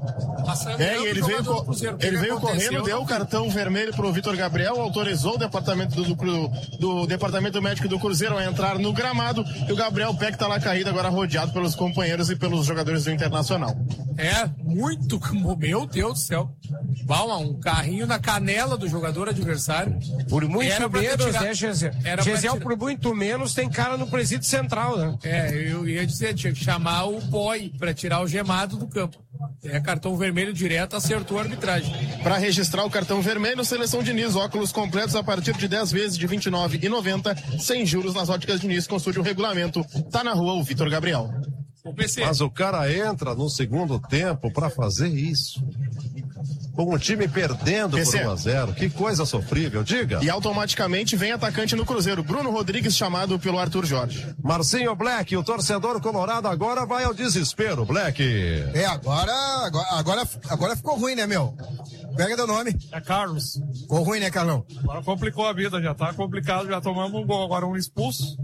E ele veio correndo, deu o cartão vermelho pro Vitor Gabriel, autorizou o departamento do departamento médico do Cruzeiro a entrar no gramado, e o Gabriel Peck tá lá caído, agora rodeado pelos companheiros e pelos jogadores do Internacional. É, muito, meu Deus do céu. Balma, um carrinho na canela do jogador adversário. Por muito menos, né, Gesiel? Por muito menos tem cara no presídio central, né? Eu ia dizer, tinha que chamar o boy pra tirar o gemado do campo. É cartão vermelho direto, acertou a arbitragem. Para registrar o cartão vermelho, Seleção Diniz, óculos completos a partir de 10 vezes de R$ 29,90, sem juros nas óticas Diniz, consulte o regulamento. Tá na rua o Vitor Gabriel. Mas o cara entra no segundo tempo para fazer isso. Com o time perdendo por 1-0. Que coisa sofrível, diga. E automaticamente vem atacante no Cruzeiro, Bruno Rodrigues, chamado pelo Arthur Jorge. Marcinho Black, o torcedor colorado agora vai ao desespero, Black. Agora ficou ruim, né, meu? Pega teu nome. É Carlos. Ficou ruim, né, Carlão? Agora complicou a vida, já tá complicado, já tomamos um gol, agora um expulso.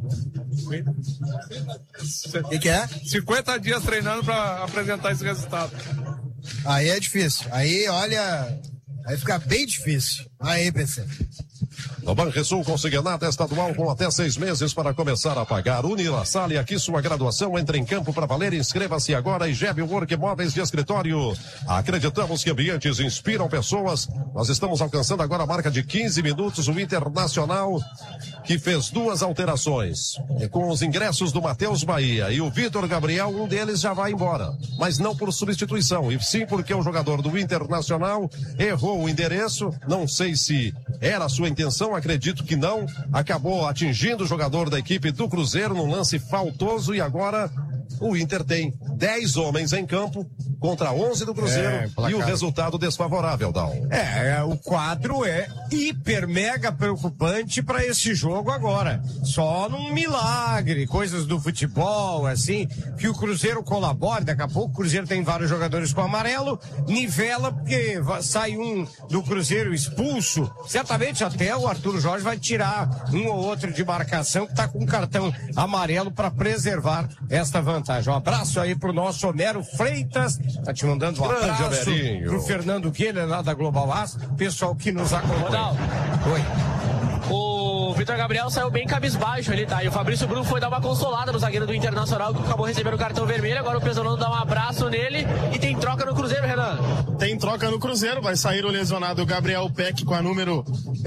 O que é? 50 dias treinando pra apresentar esse resultado. Aí é difícil. Aí, olha, aí fica bem difícil. Aí, PC. No Banrisul, consignado estadual com até 6 meses para começar a pagar. Unilassale, aqui sua graduação, entre em campo para valer, inscreva-se agora em GEB Work Móveis de Escritório. Acreditamos que ambientes inspiram pessoas. Nós estamos alcançando agora a marca de 15 minutos, o Internacional, que fez 2 alterações. Com os ingressos do Matheus Bahia e o Vitor Gabriel, um deles já vai embora. Mas não por substituição, e sim porque o jogador do Internacional errou o endereço. Não sei se era a sua intenção, acredito que não. Acabou atingindo o jogador da equipe do Cruzeiro num lance faltoso, e agora o Inter tem 10 homens em campo contra 11 do Cruzeiro, e o resultado desfavorável, Dal. O quadro é hiper mega preocupante para esse jogo agora. Só num milagre, coisas do futebol, assim, que o Cruzeiro colabore. Daqui a pouco o Cruzeiro tem vários jogadores com amarelo, nivela, porque sai um do Cruzeiro expulso. Certamente até o Arthur Jorge vai tirar um ou outro de marcação que tá com cartão amarelo para preservar esta vantagem. Um abraço aí pro nosso Homero Freitas, tá te mandando um abraço. Pro Fernando Guilherme lá da Global As, pessoal que nos acompanha. Oi. O Vitor Gabriel saiu bem cabisbaixo ali, tá? E o Fabrício Bruno foi dar uma consolada no zagueiro do Internacional, que acabou recebendo o cartão vermelho. Agora o Pesolano dá um abraço nele e tem troca no Cruzeiro, Renan. Tem troca no Cruzeiro, vai sair o lesionado Gabriel Peck com a número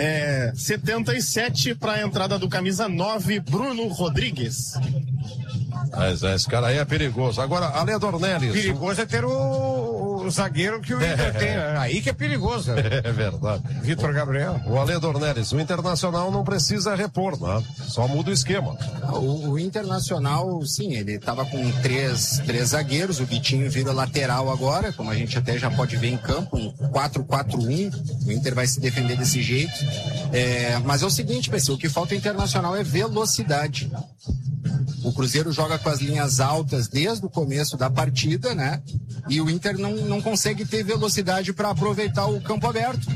77 para a entrada do camisa 9, Bruno Rodrigues. Mas esse cara aí é perigoso. Agora, Ale Dornelles. Perigoso é ter o o zagueiro que o Inter tem. Aí que é perigoso. É verdade. Vitor Gabriel. O Ale Dornelles, o Internacional não precisa repor, né? Só muda o esquema. O Internacional, sim, ele estava com três zagueiros, o Vitinho vira lateral agora, como a gente até já pode ver em campo, um 4-4-1, o Inter vai se defender desse jeito. Mas é o seguinte, pessoal, o que falta ao Internacional é velocidade. O Cruzeiro joga com as linhas altas desde o começo da partida, né? E o Inter não consegue ter velocidade para aproveitar o campo aberto.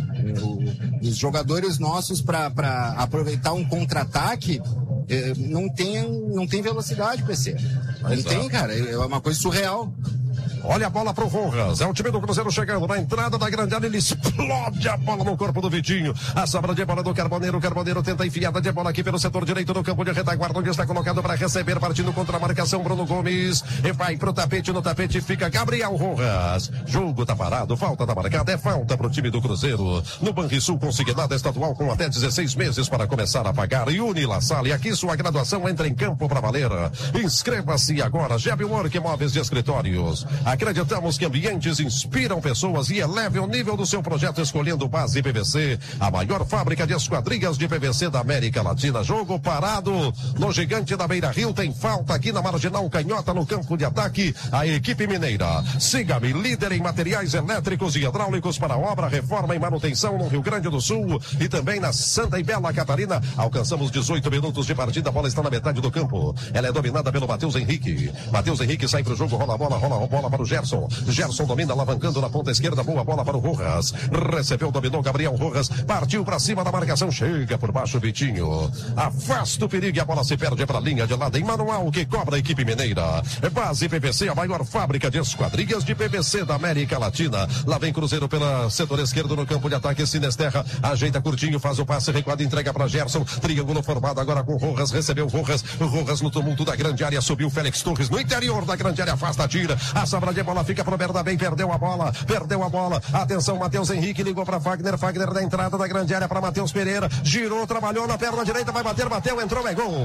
Os jogadores nossos, para aproveitar um contra-ataque, não tem velocidade, PC. Não tem, cara. É uma coisa surreal. Olha a bola pro Rojas, é o time do Cruzeiro chegando na entrada da grande área, ele explode a bola no corpo do Vitinho, a sobra de bola do Carboneiro, o Carboneiro tenta enfiada de bola aqui pelo setor direito do campo de retaguarda, onde está colocado para receber, partindo contra a marcação, Bruno Gomes, e vai pro tapete, no tapete fica Gabriel Rojas, jogo tá parado, falta tá marcada, é falta pro time do Cruzeiro, no Banrisul consignada estadual com até 16 meses para começar a pagar, e Unila Salle, aqui sua graduação entra em campo para valer, inscreva-se agora, Jeb Work Móveis de Escritórios. Acreditamos que ambientes inspiram pessoas e eleve o nível do seu projeto escolhendo Base PVC, a maior fábrica de esquadrias de PVC da América Latina. Jogo parado no Gigante da Beira Rio, tem falta aqui na Marginal Canhota no campo de ataque, a equipe mineira. Siga-me, líder em materiais elétricos e hidráulicos para obra, reforma e manutenção no Rio Grande do Sul e também na Santa e Bela Catarina. Alcançamos 18 minutos de partida, a bola está na metade do campo. Ela é dominada pelo Matheus Henrique. Matheus Henrique sai para o jogo, rola a bola para o Gerson. Gerson domina, alavancando na ponta esquerda, boa bola para o Rojas. Recebeu, dominou Gabriel Rojas, partiu para cima da marcação, chega por baixo o Vitinho. Afasta o perigo e a bola se perde para a linha de lado. Em manual que cobra a equipe mineira. Base PVC, a maior fábrica de esquadrias de PVC da América Latina. Lá vem Cruzeiro pela setor esquerdo no campo de ataque. Sinesterra ajeita curtinho, faz o passe recuado, entrega para Gerson. Triângulo formado agora com Rojas, recebeu Rojas. Rojas no tumulto da grande área, subiu Félix Torres no interior da grande área, afasta, tira. A sobra de bola fica pro Bernabé, perdeu a bola. Atenção, Matheus Henrique ligou para Fagner da entrada da grande área para Matheus Pereira. Girou, trabalhou na perna direita, vai bater, bateu, entrou, é gol.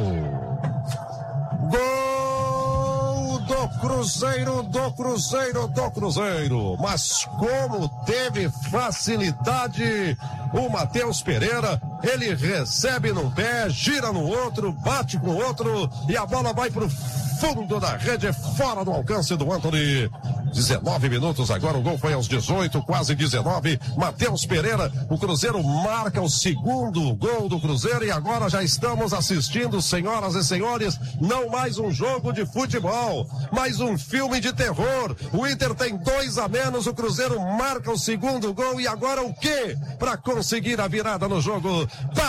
Gol do Cruzeiro. Mas como teve facilidade o Matheus Pereira, ele recebe num pé, gira no outro, bate com o outro e a bola vai pro fundo da rede, fora do alcance do Antony. 19 minutos agora, o gol foi aos 18, quase 19. Matheus Pereira, o Cruzeiro marca o segundo gol do Cruzeiro e agora já estamos assistindo, senhoras e senhores, não mais um jogo de futebol, mais um filme de terror. O Inter tem 2 a menos, o Cruzeiro marca o segundo gol e agora o quê? Para conseguir a virada no jogo,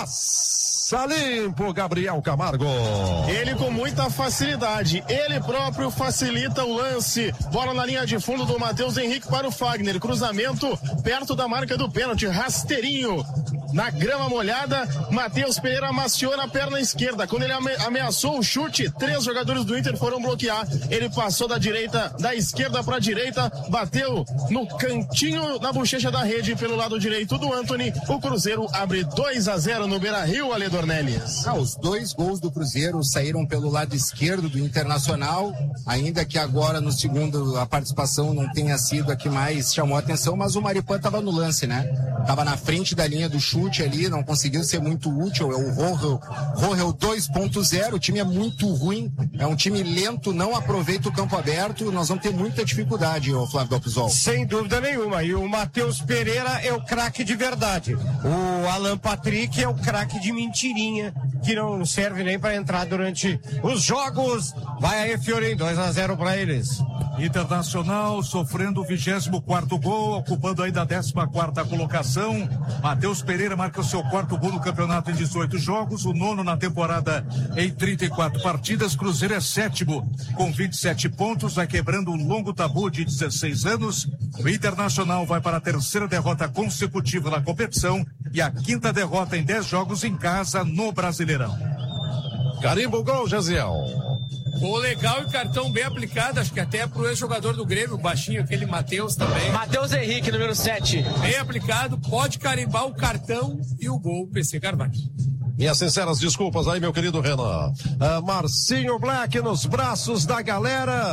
passa limpo Gabriel Camargo. Ele com muita facilidade, ele próprio facilita o lance, bola na linha de fundo do Matheus Henrique para o Fagner, cruzamento perto da marca do pênalti, rasteirinho na grama molhada, Matheus Pereira amaciou na perna esquerda, quando ele ameaçou o chute, 3 jogadores do Inter foram bloquear, ele passou da esquerda para a direita, bateu no cantinho na bochecha da rede pelo lado direito do Antony. O Cruzeiro abre 2 a 0 no Beira-Rio, Ale Dornelles. Os 2 gols do Cruzeiro saíram pelo lado esquerdo do Internacional, ainda que agora no segundo a participação não tenha sido a que mais chamou a atenção, mas o Maripan estava no lance, né? Estava na frente da linha do chute ali, não conseguiu ser muito útil. É o Rohel 2.0, o time é muito ruim, é um time lento, não aproveita o campo aberto, nós vamos ter muita dificuldade, o Flávio Dalpisol. Sem dúvida nenhuma, e o Matheus Pereira é o craque de verdade. O Alan Patrick é o craque de mentirinha, que não serve nem para entrar durante os jogos. Vai aí, Fiorim, 2 a 0 para eles. Internacional sofrendo o 24º gol, ocupando ainda a 14ª colocação. Matheus Pereira marca o seu 4º gol no campeonato em 18 jogos, o 9º na temporada em 34 partidas. Cruzeiro é 7º com 27 pontos, vai quebrando um longo tabu de 16 anos. O Internacional vai para a 3ª derrota consecutiva na competição e a 5ª derrota em 10 jogos em casa no Brasileirão. Carimba o gol, Jaziel. Gol legal e cartão bem aplicado, acho que até pro ex-jogador do Grêmio, baixinho, aquele Matheus também. Matheus Henrique, número 7. Bem aplicado, pode carimbar o cartão e o gol, PC Carvalho. Minhas sinceras desculpas aí, meu querido Renan. Marcinho Black nos braços da galera.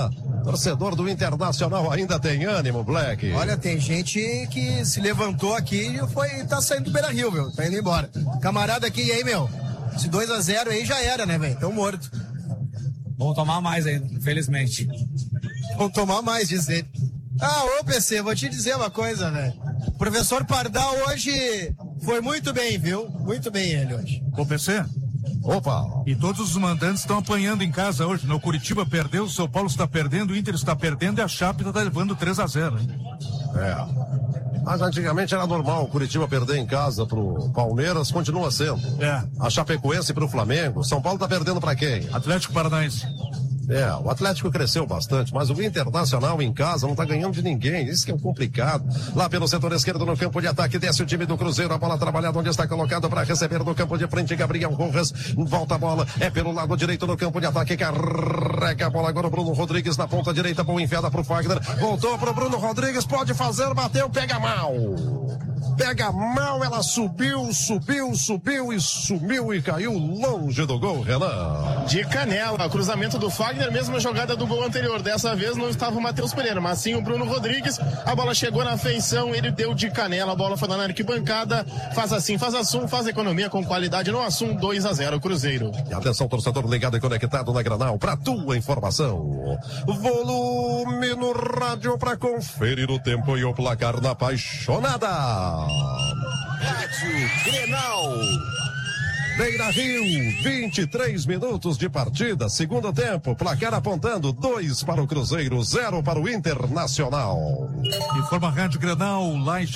Torcedor do Internacional ainda tem ânimo, Black. Olha, tem gente que se levantou aqui e tá saindo do Beira-Rio, meu. Tá indo embora. Camarada aqui, e aí, meu? Esse 2-0 aí já era, né, velho? Tão morto. Vão tomar mais ainda, infelizmente. Vão tomar mais, diz ele. Ô PC, vou te dizer uma coisa, velho. O professor Pardal hoje foi muito bem, viu? Muito bem ele hoje. Ô PC? Opa! E todos os mandantes estão apanhando em casa hoje. O Curitiba perdeu, o São Paulo está perdendo, o Inter está perdendo e a Chape está levando 3-0. Mas antigamente era normal o Curitiba perder em casa pro Palmeiras, continua sendo. A Chapecoense pro Flamengo. São Paulo tá perdendo pra quem? Atlético Paranaense. O Atlético cresceu bastante, mas o Internacional em casa não tá ganhando de ninguém, isso que é complicado. Lá pelo setor esquerdo no campo de ataque, desce o time do Cruzeiro, a bola trabalhada onde está colocado para receber no campo de frente, Gabriel Rojas, volta a bola, é pelo lado direito no campo de ataque, carrega a bola agora o Bruno Rodrigues na ponta direita, boa enfiada pro Fagner, voltou pro Bruno Rodrigues, pode fazer, bateu, pega mal. Pega mal, ela subiu e sumiu e caiu longe do gol, Renan. De canela, cruzamento do Fagner, mesma jogada do gol anterior. Dessa vez não estava o Matheus Pereira, mas sim o Bruno Rodrigues. A bola chegou na feição, ele deu de canela, a bola foi lá na arquibancada. Faz assim, faz assum, faz economia com qualidade no assum, 2-0 Cruzeiro. E atenção, torcedor ligado e conectado na Granal, pra tua informação. Volume no rádio pra conferir o tempo e o placar na apaixonada. Rádio Grenal. Beira-Rio, 23 minutos de partida, segundo tempo, placar apontando 2 para o Cruzeiro, 0 para o Internacional. Informa Rádio Grenal, lá em